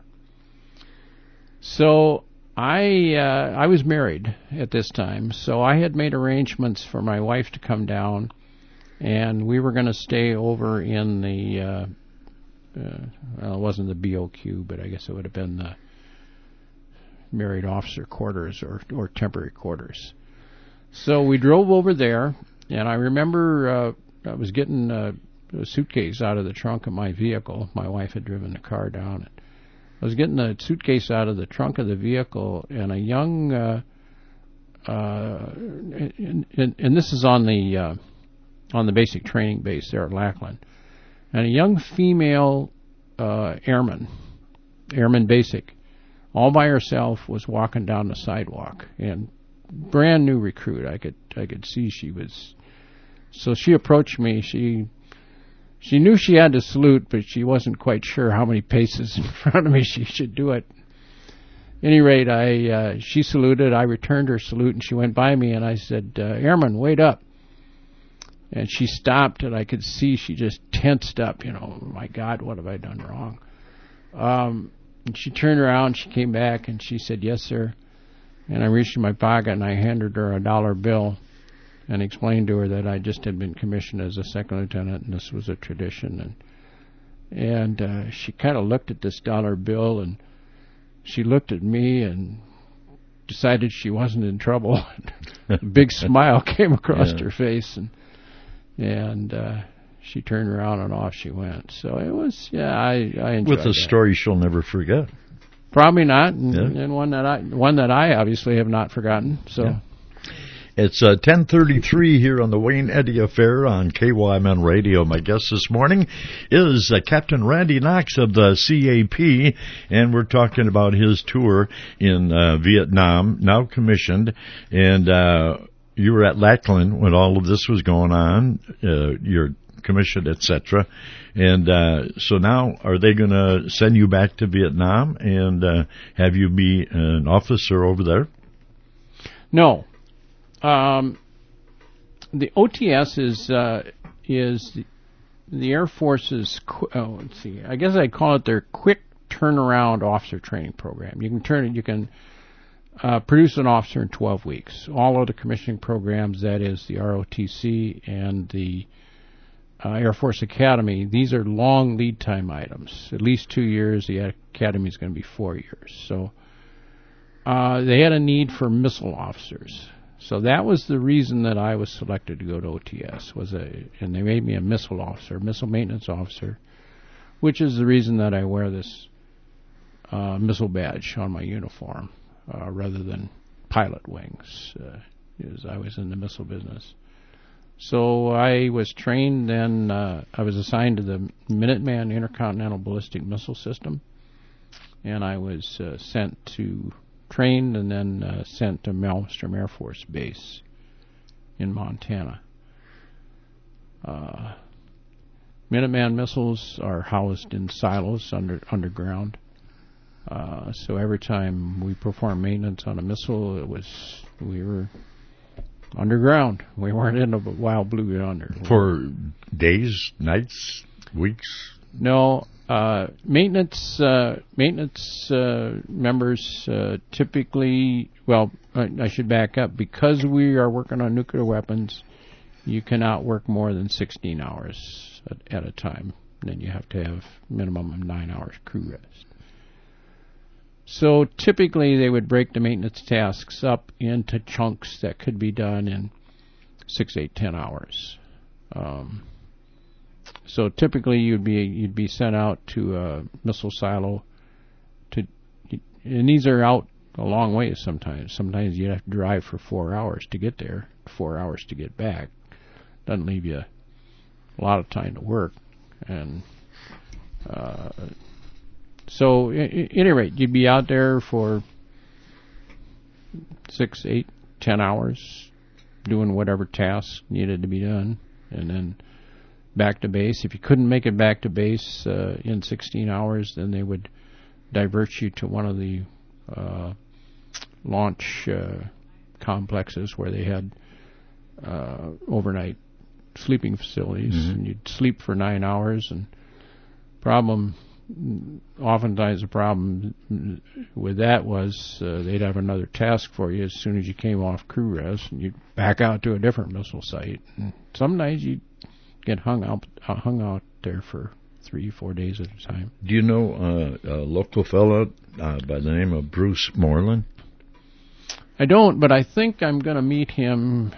[SPEAKER 2] So I was married at this time, so I had made arrangements for my wife to come down, and we were going to stay over in the, well, it wasn't the BOQ, but I guess it would have been the married officer quarters or temporary quarters. So we drove over there, and I remember I was getting a suitcase out of the trunk of my vehicle. My wife had driven the car down, and I was getting the suitcase out of the trunk of the vehicle, and a young, and this is on the basic training base there at Lackland, and a young female airman basic, all by herself, was walking down the sidewalk, and brand new recruit. I could see she was. So she approached me. She She knew she had to salute, but she wasn't quite sure how many paces in front of me she should do it. At any rate, she saluted. I returned her salute, and she went by me, and I said, Airman, wait up. And she stopped, and I could see she just tensed up. My God, what have I done wrong? And she turned around, she came back, and she said, yes, sir. And I reached in my pocket, and I handed her a $1 bill and explained to her that I just had been commissioned as a second lieutenant, and this was a tradition. And she kind of looked at this $1 bill, and she looked at me and decided she wasn't in trouble. A big smile came across her face, and she turned around and off she went. So it was, I enjoyed
[SPEAKER 1] With a
[SPEAKER 2] that.
[SPEAKER 1] story she'll never forget.
[SPEAKER 2] Probably not, and one that I obviously have not forgotten. So. Yeah.
[SPEAKER 1] It's 10:33 here on the Wayne Eddy Affair on KYMN Radio. My guest this morning is Captain Randy Knox of the CAP, and we're talking about his tour in Vietnam, now commissioned. And you were at Lackland when all of this was going on. You're commissioned, etc. And so now, are they going to send you back to Vietnam and have you be an officer over there?
[SPEAKER 2] No. The OTS is the Air Force's. Let's see. I guess I'd call it their quick turnaround officer training program. You can produce an officer in 12 weeks. All of the commissioning programs, that is the ROTC and the Air Force Academy, these are long lead time items. At least 2 years. The Academy is going to be 4 years. So they had a need for missile officers. So that was the reason that I was selected to go to OTS, and they made me a missile officer, missile maintenance officer, which is the reason that I wear this missile badge on my uniform rather than pilot wings, because I was in the missile business. So I was trained then, I was assigned to the Minuteman Intercontinental Ballistic Missile System, and I was trained and then sent to Malmstrom Air Force Base in Montana. Minuteman missiles are housed in silos underground. So every time we performed maintenance on a missile, we were underground. We weren't in the wild blue yonder.
[SPEAKER 1] For days, nights, weeks?
[SPEAKER 2] No. Maintenance members typically, I should back up. Because we are working on nuclear weapons, you cannot work more than 16 hours at a time. Then you have to have minimum of 9 hours crew rest. So typically they would break the maintenance tasks up into chunks that could be done in 6, 8, 10 hours. So typically you'd be sent out to a missile silo and these are out a long way sometimes. Sometimes you have to drive for 4 hours to get there, 4 hours to get back. Doesn't leave you a lot of time to work. And so at any rate, you'd be out there for 6, 8, 10 hours doing whatever tasks needed to be done, and then back to base. If you couldn't make it back to base in 16 hours, then they would divert you to one of the launch complexes where they had overnight sleeping facilities, and you'd sleep for 9 hours. And oftentimes the problem with that was they'd have another task for you as soon as you came off crew rest, and you'd back out to a different missile site. And some nights you'd get hung out there for 3-4 days at a time.
[SPEAKER 1] Do you know a local fellow by the name of Bruce Moreland?
[SPEAKER 2] I don't, but I think I'm going to meet him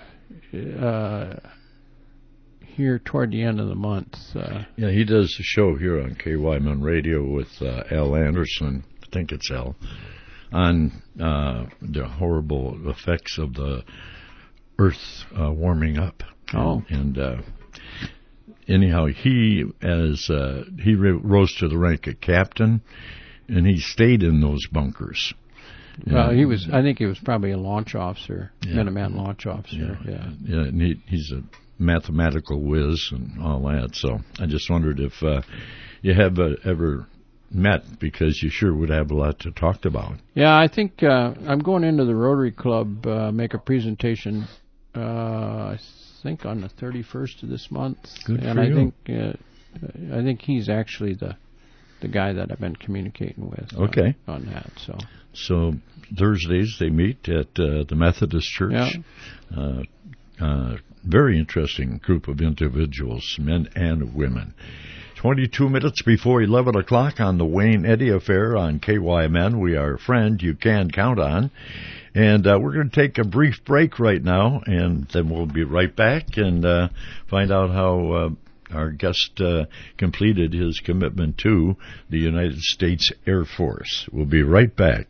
[SPEAKER 2] here toward the end of the month.
[SPEAKER 1] Yeah, he does a show here on KYMN Radio with Al Anderson, I think it's Al, on the horrible effects of the Earth warming up.
[SPEAKER 2] Oh.
[SPEAKER 1] And anyhow, he rose to the rank of captain, and he stayed in those bunkers.
[SPEAKER 2] I think he was probably a launch officer, Minuteman launch officer. Yeah.
[SPEAKER 1] And he's a mathematical whiz and all that. So I just wondered if you have ever met, because you sure would have a lot to talk about.
[SPEAKER 2] Yeah, I think I'm going into the Rotary Club, make a presentation, I think on the 31st of this month.
[SPEAKER 1] Good
[SPEAKER 2] and
[SPEAKER 1] for
[SPEAKER 2] you. I think he's actually the guy that I've been communicating with on that.
[SPEAKER 1] So Thursdays they meet at the Methodist Church.
[SPEAKER 2] Yeah.
[SPEAKER 1] Very interesting group of individuals, men and women. 22 minutes before 11 o'clock on the Wayne Eddy Affair on KYMN. We are a friend you can count on. And we're going to take a brief break right now, and then we'll be right back and find out how our guest completed his commitment to the United States Air Force. We'll be right back.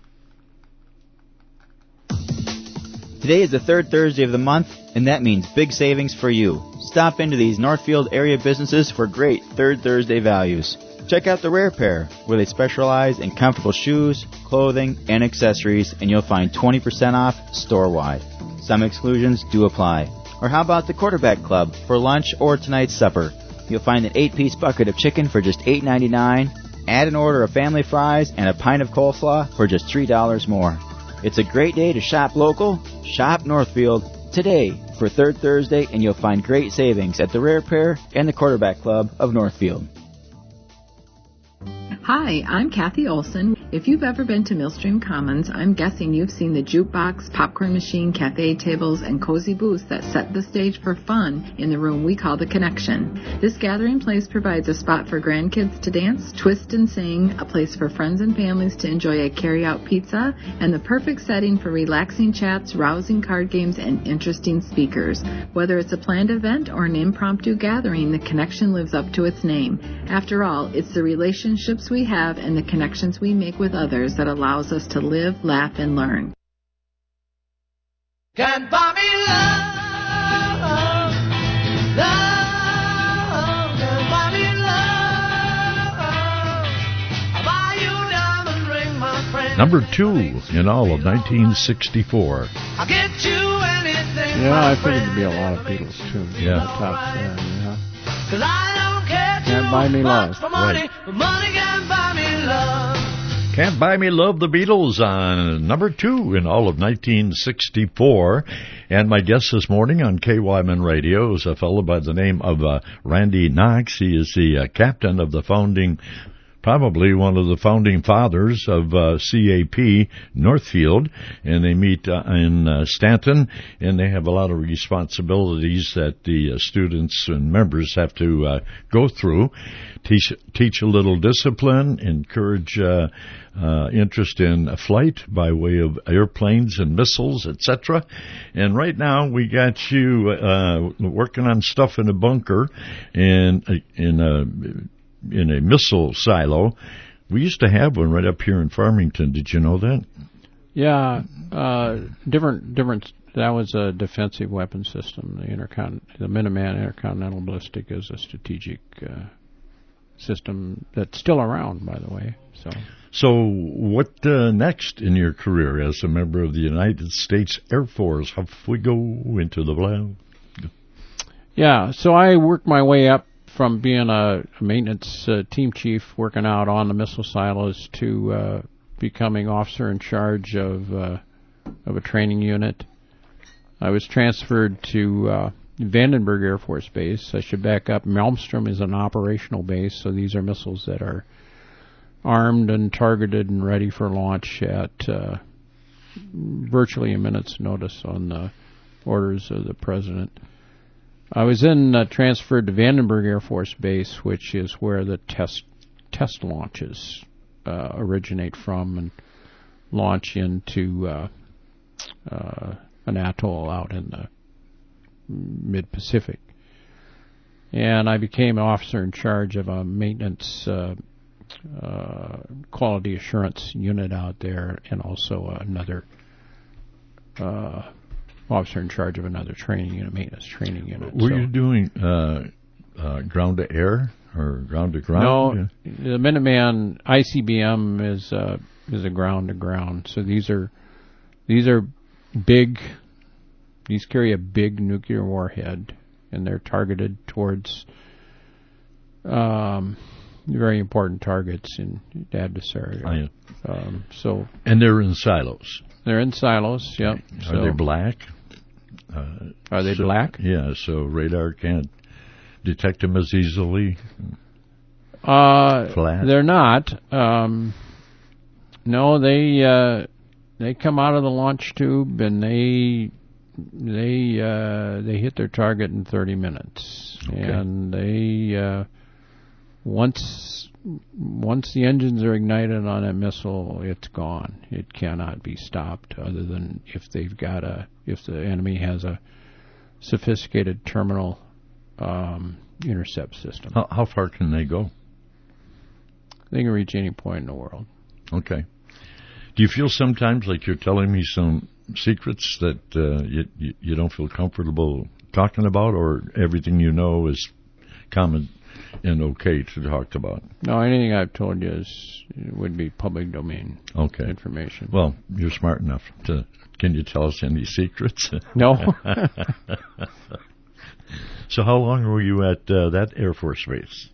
[SPEAKER 13] Today is the third Thursday of the month, and that means big savings for you. Stop into these Northfield area businesses for great third Thursday values. Check out the Rare Pair, where they specialize in comfortable shoes, clothing, and accessories, and you'll find 20% off store-wide. Some exclusions do apply. Or how about the Quarterback Club for lunch or tonight's supper? You'll find an 8-piece bucket of chicken for just $8.99. Add an order of family fries and a pint of coleslaw for just $3 more. It's a great day to shop local. Shop Northfield today for third Thursday, and you'll find great savings at the Rare Pair and the Quarterback Club of Northfield.
[SPEAKER 14] Hi, I'm Kathy Olson. If you've ever been to Millstream Commons, I'm guessing you've seen the jukebox, popcorn machine, cafe tables, and cozy booths that set the stage for fun in the room we call The Connection. This gathering place provides a spot for grandkids to dance, twist, and sing, a place for friends and families to enjoy a carry-out pizza, and the perfect setting for relaxing chats, rousing card games, and interesting speakers. Whether it's a planned event or an impromptu gathering, The Connection lives up to its name. After all, it's the relationships we have and the connections we make with others that allows us to live, laugh, and learn.
[SPEAKER 12] Can't buy me love, love, can't buy me love. I'll buy you diamond ring, my friend.
[SPEAKER 1] Number 2 in all of 1964.
[SPEAKER 12] I'll get you anything.
[SPEAKER 2] Yeah, I figured there'd be a lot of Beatles tunes.
[SPEAKER 1] Yeah.
[SPEAKER 2] In the top 10, yeah.
[SPEAKER 12] 'Cause I don't care
[SPEAKER 2] Can't Buy Me Love.
[SPEAKER 12] for money,
[SPEAKER 1] Right.
[SPEAKER 12] but money can't buy me love.
[SPEAKER 1] Can't Buy Me Love, the Beatles, on number 2 in all of 1964. And my guest this morning on KYMN Radio is a fellow by the name of Randy Knox. He is the captain of the founding, probably one of the founding fathers of CAP Northfield, and they meet in Stanton, and they have a lot of responsibilities that the students and members have to go through. Teach a little discipline, encourage interest in flight by way of airplanes and missiles, etc. And right now we got you working on stuff in a bunker and in a missile silo. We used to have one right up here in Farmington. Did you know that?
[SPEAKER 2] Yeah, different. That was a defensive weapon system. The Minuteman Intercontinental Ballistic is a strategic system that's still around, by the way.
[SPEAKER 1] So what next in your career as a member of the United States Air Force? How we go into the blah?
[SPEAKER 2] Yeah, so I worked my way up from being a maintenance team chief working out on the missile silos to becoming officer in charge of a training unit. I was transferred to Vandenberg Air Force Base. I should back up. Malmstrom is an operational base, so these are missiles that are armed and targeted and ready for launch at virtually a minute's notice on the orders of the president. I was then transferred to Vandenberg Air Force Base, which is where the test launches originate from and launch into an atoll out in the mid-Pacific. And I became an officer in charge of a maintenance quality assurance unit out there, and also another officer in charge of another training unit, maintenance training unit.
[SPEAKER 1] Were you doing ground to air or ground to ground?
[SPEAKER 2] No, the Minuteman ICBM is a ground to ground. So these are big. These carry a big nuclear warhead, and they're targeted towards very important targets in the adversary.
[SPEAKER 1] And they're in silos.
[SPEAKER 2] They're in silos. Yep.
[SPEAKER 1] Are they black?
[SPEAKER 2] Are they black?
[SPEAKER 1] Yeah. So radar can't detect them as easily.
[SPEAKER 2] Flat. They're not. No, they come out of the launch tube and they hit their target in 30 minutes.
[SPEAKER 1] Okay.
[SPEAKER 2] And they once the engines are ignited on a missile, it's gone. It cannot be stopped, other than if the enemy has a sophisticated terminal intercept system.
[SPEAKER 1] How far can they go?
[SPEAKER 2] They can reach any point in the world.
[SPEAKER 1] Okay. Do you feel sometimes like you're telling me some secrets that you don't feel comfortable talking about, or everything you know is common and okay to talk about?
[SPEAKER 2] No, anything I've told you would be public domain information.
[SPEAKER 1] Well, you're smart enough to. Can you tell us any secrets?
[SPEAKER 2] No.
[SPEAKER 1] So how long were you at that Air Force base?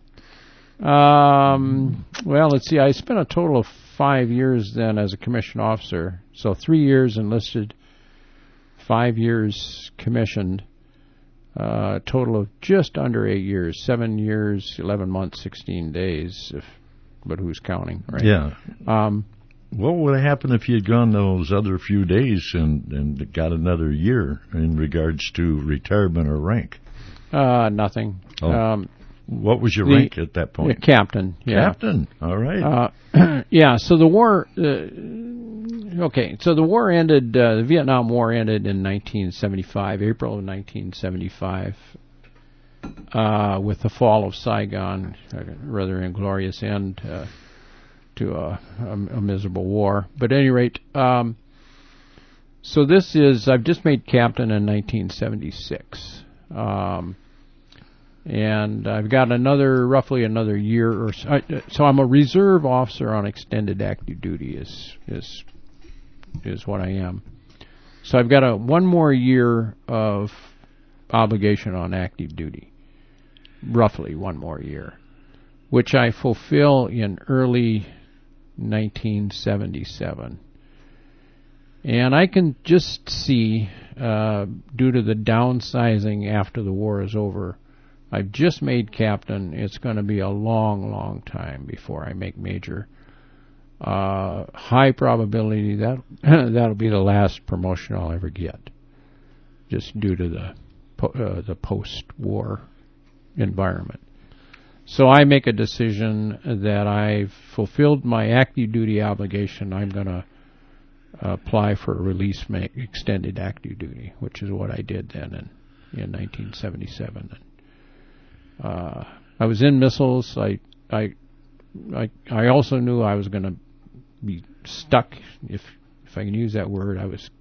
[SPEAKER 2] Well, let's see. I spent a total of 5 years then as a commissioned officer. So 3 years enlisted, 5 years commissioned. A total of just under 8 years, 7 years, 11 months, 16 days. But who's counting, right?
[SPEAKER 1] Yeah. What would have happened if you had gone those other few days and got another year in regards to retirement or rank?
[SPEAKER 2] Nothing.
[SPEAKER 1] Oh. What was your rank at that point?
[SPEAKER 2] Captain. Yeah.
[SPEAKER 1] Captain. All right.
[SPEAKER 2] Yeah. So the war. Okay. So the war ended. The Vietnam War ended in 1975, April of 1975, with the fall of Saigon. A rather inglorious end to a miserable war. But at any rate, so this is. I've just made captain in 1976. And I've got roughly another year or so. So I'm a reserve officer on extended active duty is what I am. So I've got one more year of obligation on active duty, roughly one more year, which I fulfill in early 1977. And I can just see, due to the downsizing after the war is over, I've just made captain. It's going to be a long, long time before I make major. High probability that'll be the last promotion I'll ever get, just due to the post-war environment. So I make a decision that I've fulfilled my active duty obligation. I'm going to apply for a release from extended active duty, which is what I did then in 1977. I was in missiles. I also knew I was going to be stuck, if I can use that word. I was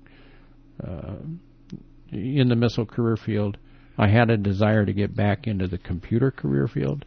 [SPEAKER 2] in the missile career field. I had a desire to get back into the computer career field.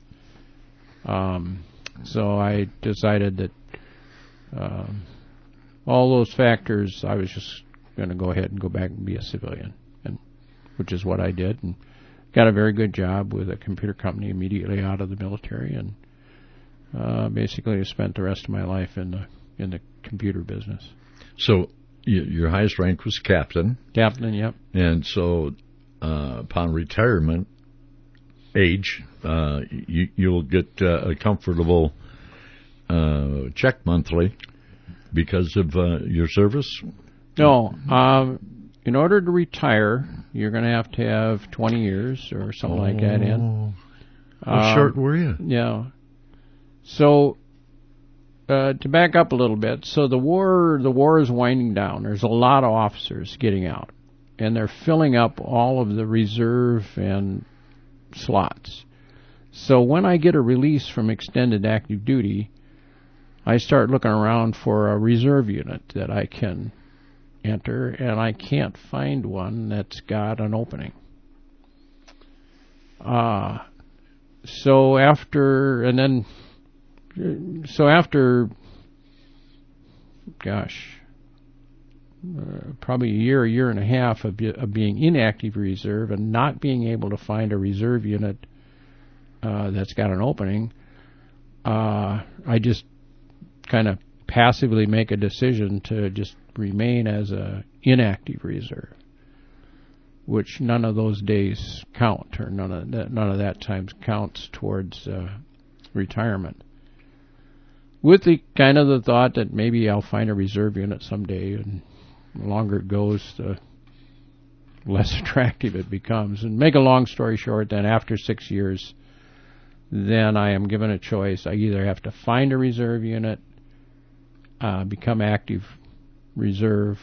[SPEAKER 2] So I decided that all those factors, I was just going to go ahead and go back and be a civilian, which is what I did, and got a very good job with a computer company immediately out of the military, and basically spent the rest of my life in the computer business.
[SPEAKER 1] So your highest rank was captain.
[SPEAKER 2] Captain, yep.
[SPEAKER 1] And so upon retirement age, you'll get a comfortable check monthly because of your service?
[SPEAKER 2] No. In order to retire, you're going to have 20 years or something like that in.
[SPEAKER 1] How short were you?
[SPEAKER 2] Yeah. So, to back up a little bit, so the war is winding down. There's a lot of officers getting out, and they're filling up all of the reserve and slots. So when I get a release from extended active duty, I start looking around for a reserve unit that I can enter, and I can't find one that's got an opening. So after, probably a year and a half of being inactive reserve and not being able to find a reserve unit that's got an opening, I just kind of passively make a decision to just remain as a inactive reserve, which none of those days count, or none of that time counts towards retirement. With the kind of the thought that maybe I'll find a reserve unit someday, and the longer it goes, the less attractive it becomes. And make a long story short, then after 6 years, then I am given a choice. I either have to find a reserve unit, become active reserve,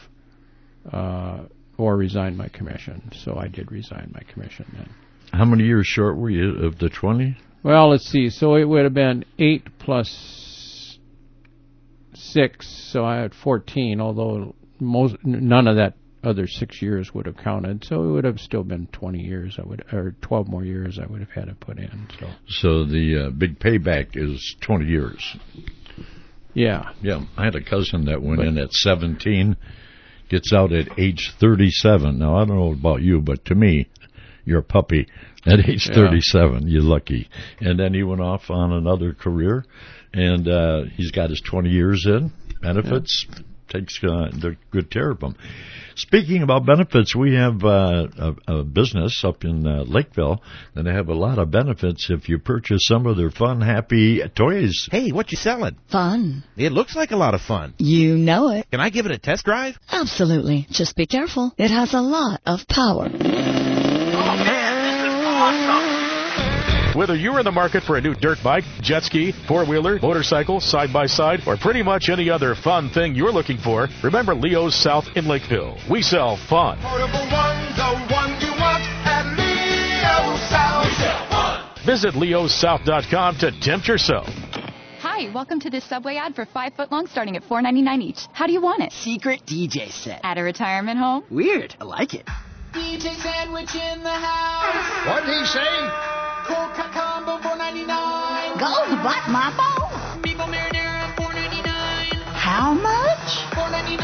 [SPEAKER 2] or resign my commission. So I did resign my commission then.
[SPEAKER 1] How many years short were you of the 20?
[SPEAKER 2] Well, let's see. So it would have been 8 plus 6, so I had 14, although none of that other 6 years would have counted. So it would have still been 20 years, or 12 more years I would have had to put in.
[SPEAKER 1] So the big payback is 20 years.
[SPEAKER 2] Yeah.
[SPEAKER 1] Yeah. I had a cousin that went in at 17, gets out at age 37. Now, I don't know about you, but to me, you're a puppy at age 37. You're lucky. And then he went off on another career, and he's got his 20 years in. Benefits, takes good care of them. Speaking about benefits, we have a business up in Lakeville, and they have a lot of benefits if you purchase some of their fun, happy toys.
[SPEAKER 15] Hey, what you selling?
[SPEAKER 16] Fun.
[SPEAKER 15] It looks like a lot of fun.
[SPEAKER 16] You know it.
[SPEAKER 15] Can I give it a test drive?
[SPEAKER 16] Absolutely. Just be careful. It has a lot of power.
[SPEAKER 15] Oh, man, this is awesome.
[SPEAKER 17] Whether you're in the market for a new dirt bike, jet ski, four-wheeler, motorcycle, side-by-side, or pretty much any other fun thing you're looking for, remember Leo's South in Lakeville. We sell fun.
[SPEAKER 18] Portable one, the one you want at Leo's South. We sell fun.
[SPEAKER 17] Visit leossouth.com to tempt yourself.
[SPEAKER 7] Hi, welcome to this Subway ad for 5 foot long starting at $4.99 each. How do you want it?
[SPEAKER 19] Secret DJ set.
[SPEAKER 7] At a retirement home?
[SPEAKER 19] Weird. I like it.
[SPEAKER 18] DJ sandwich in the house.
[SPEAKER 3] What'd he say?
[SPEAKER 18] Cold cut combo $4.99.
[SPEAKER 9] Gold black maple.
[SPEAKER 18] Meatball marinara $4.99.
[SPEAKER 9] How much?
[SPEAKER 18] $4.99.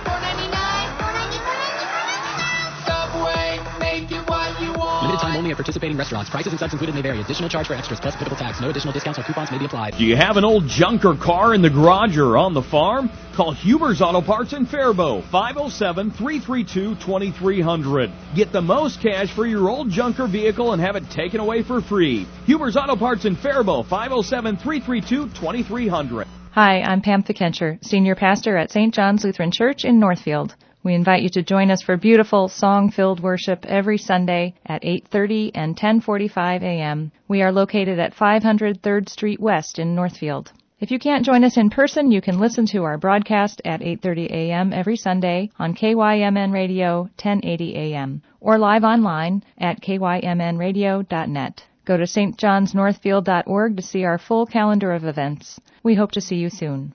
[SPEAKER 18] Subway, make it what you want.
[SPEAKER 8] Limited time only at participating restaurants. Prices and subs included may vary. Additional charge for extras plus applicable tax. No additional discounts or coupons may be applied.
[SPEAKER 20] Do you have an old junker car in the garage or on the farm? Call Huber's Auto Parts in Faribault, 507-332-2300. Get the most cash for your old junker vehicle and have it taken away for free. Huber's Auto Parts in Faribault, 507-332-2300.
[SPEAKER 21] Hi, I'm Pam Fikencher, Senior Pastor at St. John's Lutheran Church in Northfield. We invite you to join us for beautiful, song-filled worship every Sunday at 8:30 and 10:45 a.m. We are located at 500 3rd Street West in Northfield. If you can't join us in person, you can listen to our broadcast at 8:30 a.m. every Sunday on KYMN Radio 1080 a.m. or live online at kymnradio.net. Go to stjohnsnorthfield.org to see our full calendar of events. We hope to see you soon.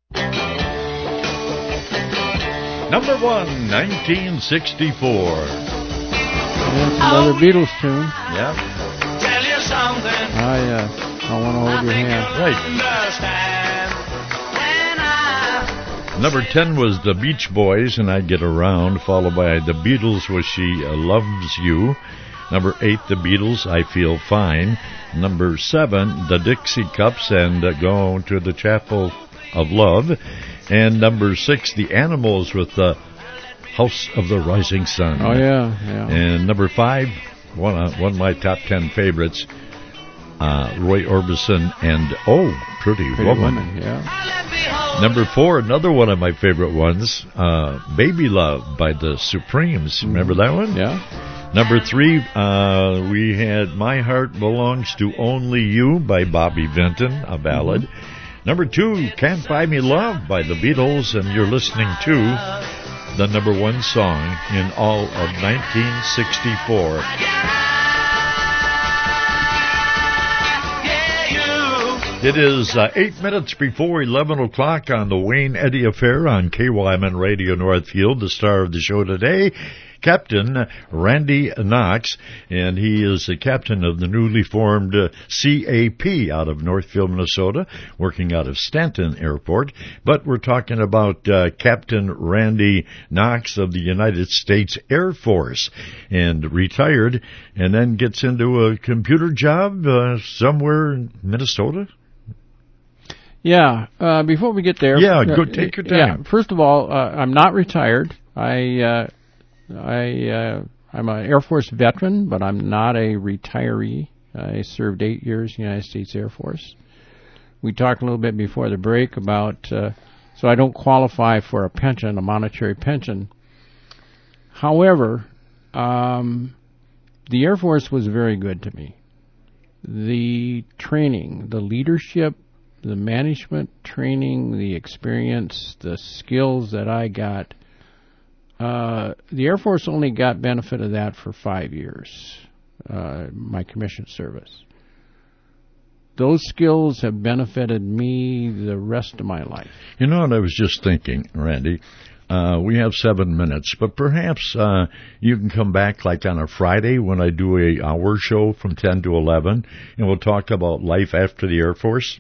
[SPEAKER 1] Number 1, 1964.
[SPEAKER 2] Another Beatles tune.
[SPEAKER 1] Yeah.
[SPEAKER 18] Tell you something.
[SPEAKER 2] I want to hold your hand.
[SPEAKER 1] Right. Number 10 was the Beach Boys, and I Get Around, followed by the Beatles with She Loves You. Number 8, the Beatles, I Feel Fine. Number 7, the Dixie Cups, and Go to the Chapel of Love. And number 6, the Animals with the House of the Rising Sun.
[SPEAKER 2] Oh, yeah.
[SPEAKER 1] And number 5, one of my top 10 favorites, Roy Orbison and Pretty Woman.
[SPEAKER 2] Yeah.
[SPEAKER 1] Number 4, another one of my favorite ones, Baby Love by the Supremes. Remember that one?
[SPEAKER 2] Yeah.
[SPEAKER 1] Number 3, we had My Heart Belongs to Only You by Bobby Vinton, a ballad. Number 2, Can't Buy Me Love by the Beatles, and you're listening to the number 1 song in all of 1964. It is 8 minutes before 11 o'clock on the Wayne Eddy Affair on KYMN Radio Northfield, the star of the show today, Captain Randy Knox, and he is the captain of the newly formed CAP out of Northfield, Minnesota, working out of Stanton Airport. But we're talking about Captain Randy Knox of the United States Air Force, and retired, and then gets into a computer job somewhere in Minnesota.
[SPEAKER 2] Yeah, before we get there...
[SPEAKER 1] Yeah, go take your time.
[SPEAKER 2] Yeah, first of all, I'm not retired. I'm an Air Force veteran, but I'm not a retiree. I served 8 years in the United States Air Force. We talked a little bit before the break about... so I don't qualify for a pension, a monetary pension. However, the Air Force was very good to me. The training, the leadership, the management training, the experience, the skills that I got, the Air Force only got benefit of that for 5 years, my commissioned service. Those skills have benefited me the rest of my life.
[SPEAKER 1] You know what I was just thinking, Randy? We have 7 minutes, but perhaps you can come back like on a Friday when I do a hour show from 10 to 11, and we'll talk about life after the Air Force.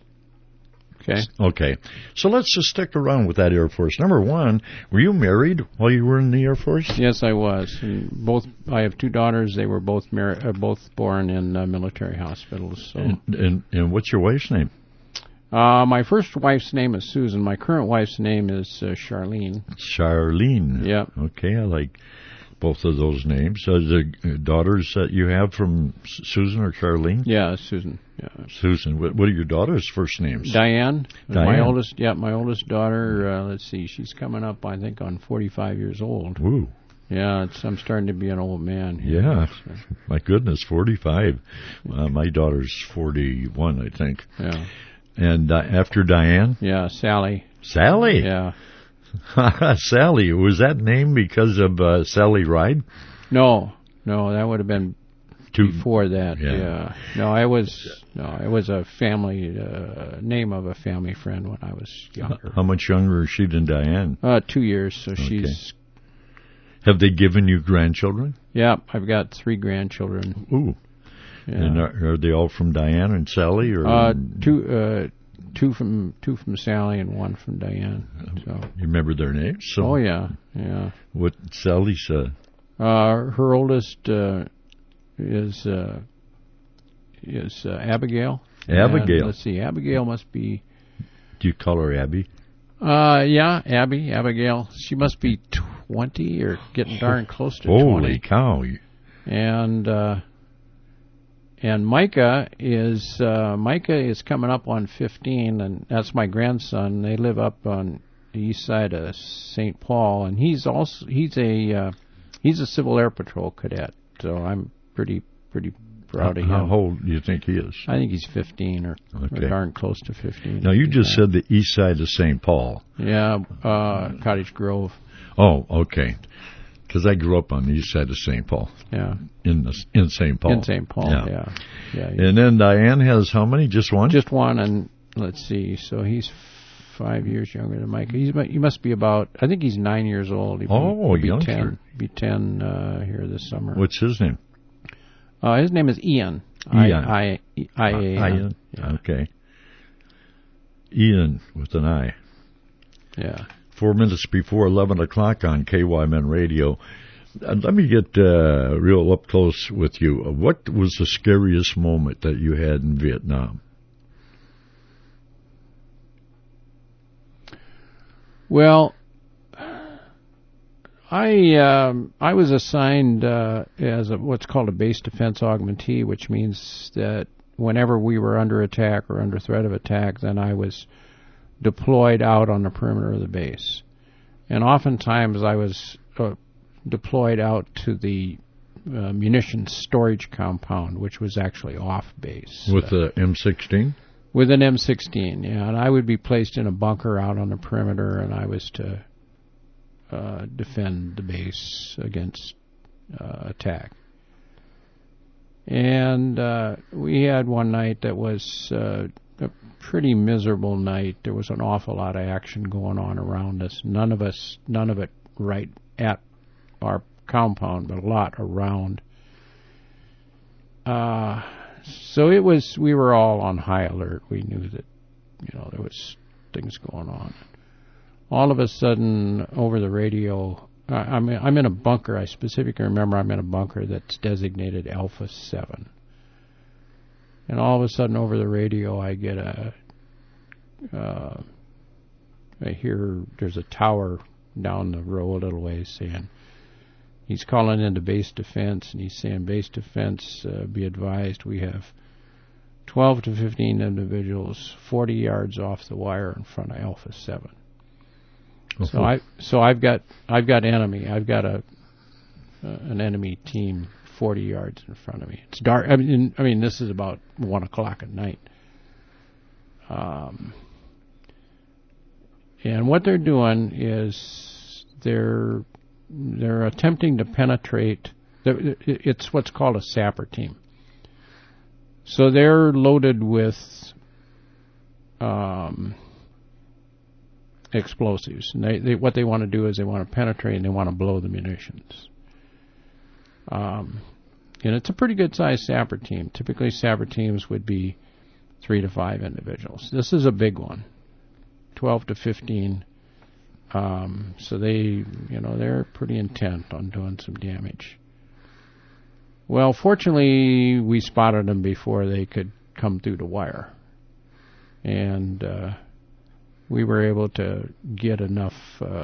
[SPEAKER 1] Okay. So let's just stick around with that Air Force. Number one, were you married while you were in the Air Force?
[SPEAKER 2] Yes, I was. And I have 2 daughters. They were both born in military hospitals. So.
[SPEAKER 1] And what's your wife's name?
[SPEAKER 2] My first wife's name is Susan. My current wife's name is Charlene.
[SPEAKER 1] Charlene.
[SPEAKER 2] Yeah.
[SPEAKER 1] Okay, I like both of those names. The daughters that you have from Susan or Charlene?
[SPEAKER 2] Yeah, Susan. Yeah.
[SPEAKER 1] Susan. What are your daughters' first names?
[SPEAKER 2] Diane.
[SPEAKER 1] Diane.
[SPEAKER 2] My oldest daughter. Let's see, she's coming up, I think, on 45 years old.
[SPEAKER 1] Ooh.
[SPEAKER 2] Yeah, I'm starting to be an old man.
[SPEAKER 1] Yeah, my goodness, 45. My daughter's 41, I think.
[SPEAKER 2] Yeah.
[SPEAKER 1] And after Diane?
[SPEAKER 2] Yeah, Sally.
[SPEAKER 1] Sally?
[SPEAKER 2] Yeah.
[SPEAKER 1] Sally. Was that named because of Sally Ride?
[SPEAKER 2] No, that would have been before that.
[SPEAKER 1] Yeah.
[SPEAKER 2] No, it was a family name of a family friend when I was younger.
[SPEAKER 1] How much younger is she than Diane?
[SPEAKER 2] 2 years, so she's...
[SPEAKER 1] Have they given you grandchildren?
[SPEAKER 2] Yeah, I've got 3 grandchildren.
[SPEAKER 1] Ooh. Yeah. And are they all from Diane and Sally, or
[SPEAKER 2] two from Sally and 1 from Diane? So.
[SPEAKER 1] You remember their names? So,
[SPEAKER 2] oh yeah.
[SPEAKER 1] What Sally's?
[SPEAKER 2] Her oldest is Abigail.
[SPEAKER 1] Abigail.
[SPEAKER 2] And let's see, Abigail must be.
[SPEAKER 1] Do you call her Abby?
[SPEAKER 2] Yeah, Abigail. She must be 20 or getting darn close to 20.
[SPEAKER 1] Holy cow!
[SPEAKER 2] And Micah is coming up on 15, and that's my grandson. They live up on the east side of St. Paul, and he's a Civil Air Patrol cadet. So I'm pretty proud of him.
[SPEAKER 1] How old do you think he is?
[SPEAKER 2] I think he's 15 or darn close to 15.
[SPEAKER 1] Now you just said the east side of St. Paul.
[SPEAKER 2] Yeah, Cottage Grove.
[SPEAKER 1] Oh, okay. Because I grew up on the east side of St. Paul.
[SPEAKER 2] Yeah.
[SPEAKER 1] In St. Paul.
[SPEAKER 2] In St. Paul, yeah.
[SPEAKER 1] And then Diane has how many? Just one?
[SPEAKER 2] Just one, and let's see. So he's 5 years younger than Mike. He must be about, I think he's 9 years old. He'll be
[SPEAKER 1] youngster.
[SPEAKER 2] 10. Be 10 here this summer.
[SPEAKER 1] What's his name?
[SPEAKER 2] His name is Ian.
[SPEAKER 1] Ian.
[SPEAKER 2] Ian.
[SPEAKER 1] Yeah. Okay. Ian with an I.
[SPEAKER 2] Yeah.
[SPEAKER 1] 4 minutes before 11 o'clock on KYMN Radio. Let me get real up close with you. What was the scariest moment that you had in Vietnam?
[SPEAKER 2] Well, I was assigned as what's called a base defense augmentee, which means that whenever we were under attack or under threat of attack, then I was deployed out on the perimeter of the base. And oftentimes I was deployed out to the munitions storage compound, which was actually off base.
[SPEAKER 1] With the M16?
[SPEAKER 2] With an M16, yeah. And I would be placed in a bunker out on the perimeter, and I was to defend the base against attack. And we had one night that was a pretty miserable night. There was an awful lot of action going on around us. None of it right at our compound, but a lot around. So we were all on high alert. We knew that, there was things going on. All of a sudden, over the radio, I'm in a bunker. I specifically remember I'm in a bunker that's designated Alpha 7. And all of a sudden, over the radio, I get I hear there's a tower down the road a little ways saying, he's calling into base defense, and he's saying, base defense, be advised, we have 12 to 15 individuals 40 yards off the wire in front of Alpha 7. Uh-huh. So I've got enemy. I've got an enemy team 40 yards in front of me. It's dark. I mean, this is about 1 o'clock at night. And what they're doing is they're attempting to penetrate. It's what's called a sapper team. So they're loaded with explosives. And what they want to do is they want to penetrate and they want to blow the munitions. And it's a pretty good-sized sapper team. Typically, sapper teams would be 3 to 5 individuals. This is a big one, 12 to 15. So they're pretty intent on doing some damage. Well, fortunately, we spotted them before they could come through the wire. And we were able to get enough,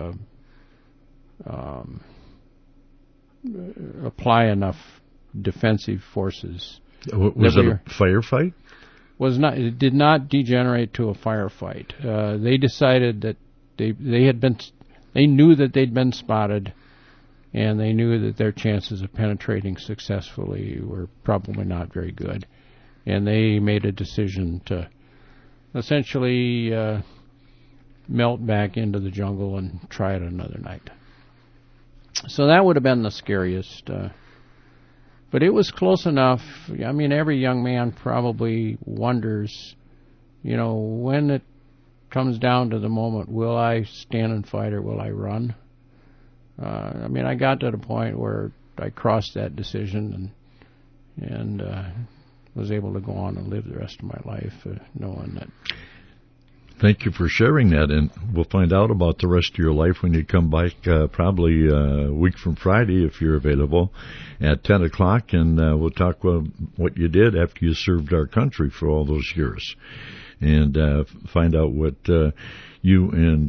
[SPEAKER 2] apply enough defensive forces.
[SPEAKER 1] Was it a firefight?
[SPEAKER 2] It did not degenerate to a firefight. They decided that they knew that they'd been spotted, and they knew that their chances of penetrating successfully were probably not very good. And they made a decision to essentially melt back into the jungle and try it another night. So that would have been the scariest. But it was close enough. I mean, every young man probably wonders, when it comes down to the moment, will I stand and fight or will I run? I got to the point where I crossed that decision and was able to go on and live the rest of my life knowing that.
[SPEAKER 1] Thank you for sharing that, and we'll find out about the rest of your life when you come back probably a week from Friday if you're available at 10 o'clock, and we'll talk about what you did after you served our country for all those years, and find out what you and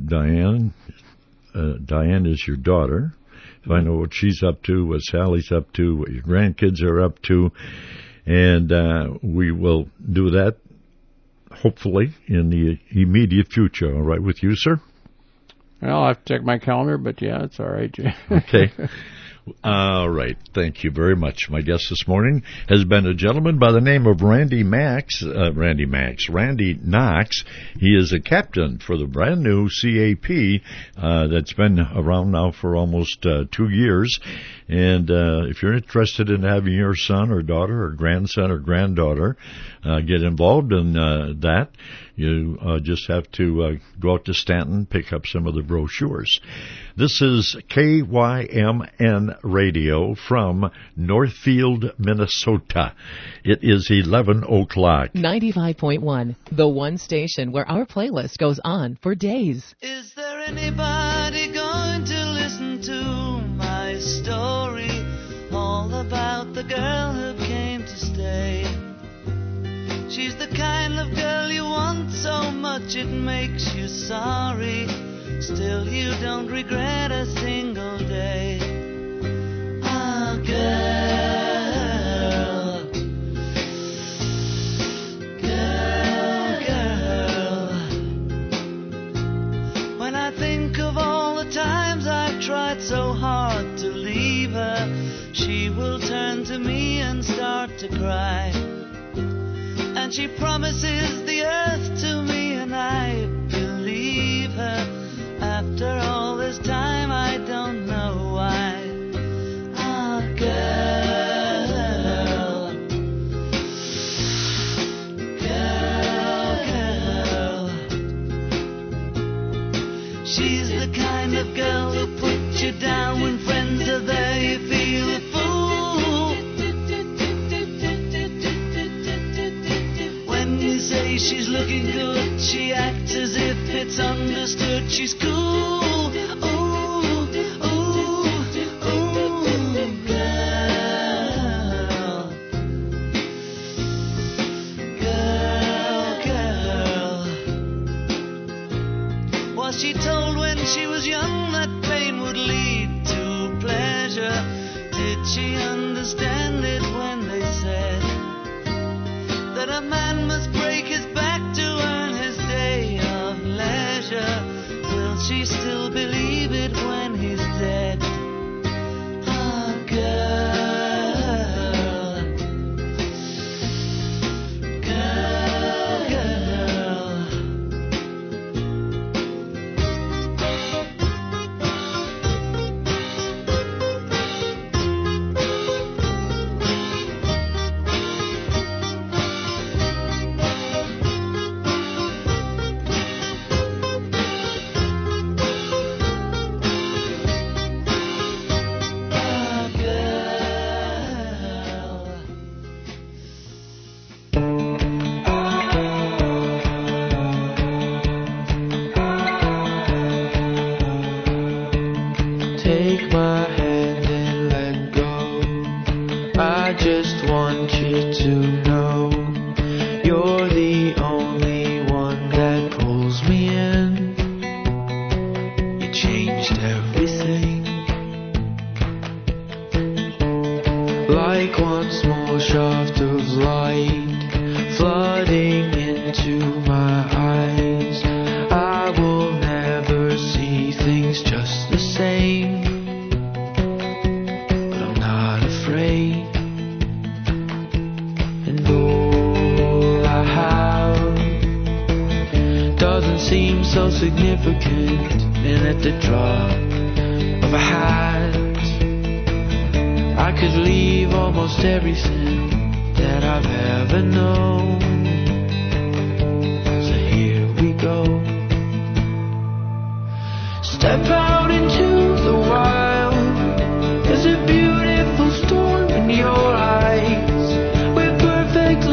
[SPEAKER 1] Diane is your daughter, find out what she's up to, what Sally's up to, what your grandkids are up to, and we will do that hopefully in the immediate future. All right with you, sir?
[SPEAKER 2] Well, I'll have to check my calendar, but yeah, it's all right.
[SPEAKER 1] Okay. All right. Thank you very much. My guest this morning has been a gentleman by the name of Randy Knox. He is a captain for the brand new CAP that's been around now for almost 2 years. And if you're interested in having your son or daughter or grandson or granddaughter get involved in that, you just have to go out to Stanton, pick up some of the brochures. This is KYMN Radio from Northfield, Minnesota. It is 11 o'clock.
[SPEAKER 5] 95.1, the one station where our playlist goes on for days.
[SPEAKER 12] Is there anybody going to listen to my story? All about the girl who came to stay. She's the kind of girl you want so much it makes you sorry. Still you don't regret a single day. Ah, girl, when I think of all the times I've tried so hard to leave her, she will turn to me and start to cry. And she promises the earth to me, and I believe her. After all this time, I don't know why. Ah, girl, she's the kind of girl who puts you down when friends are there.
[SPEAKER 4] she's looking good. She acts as if it's understood. She's cool. She told when she was young that pain would lead to pleasure. Did she understand it when they said that a man must break his back to earn his day of leisure? Will she still believe it when he's dead? Oh, girl.
[SPEAKER 6] Step out into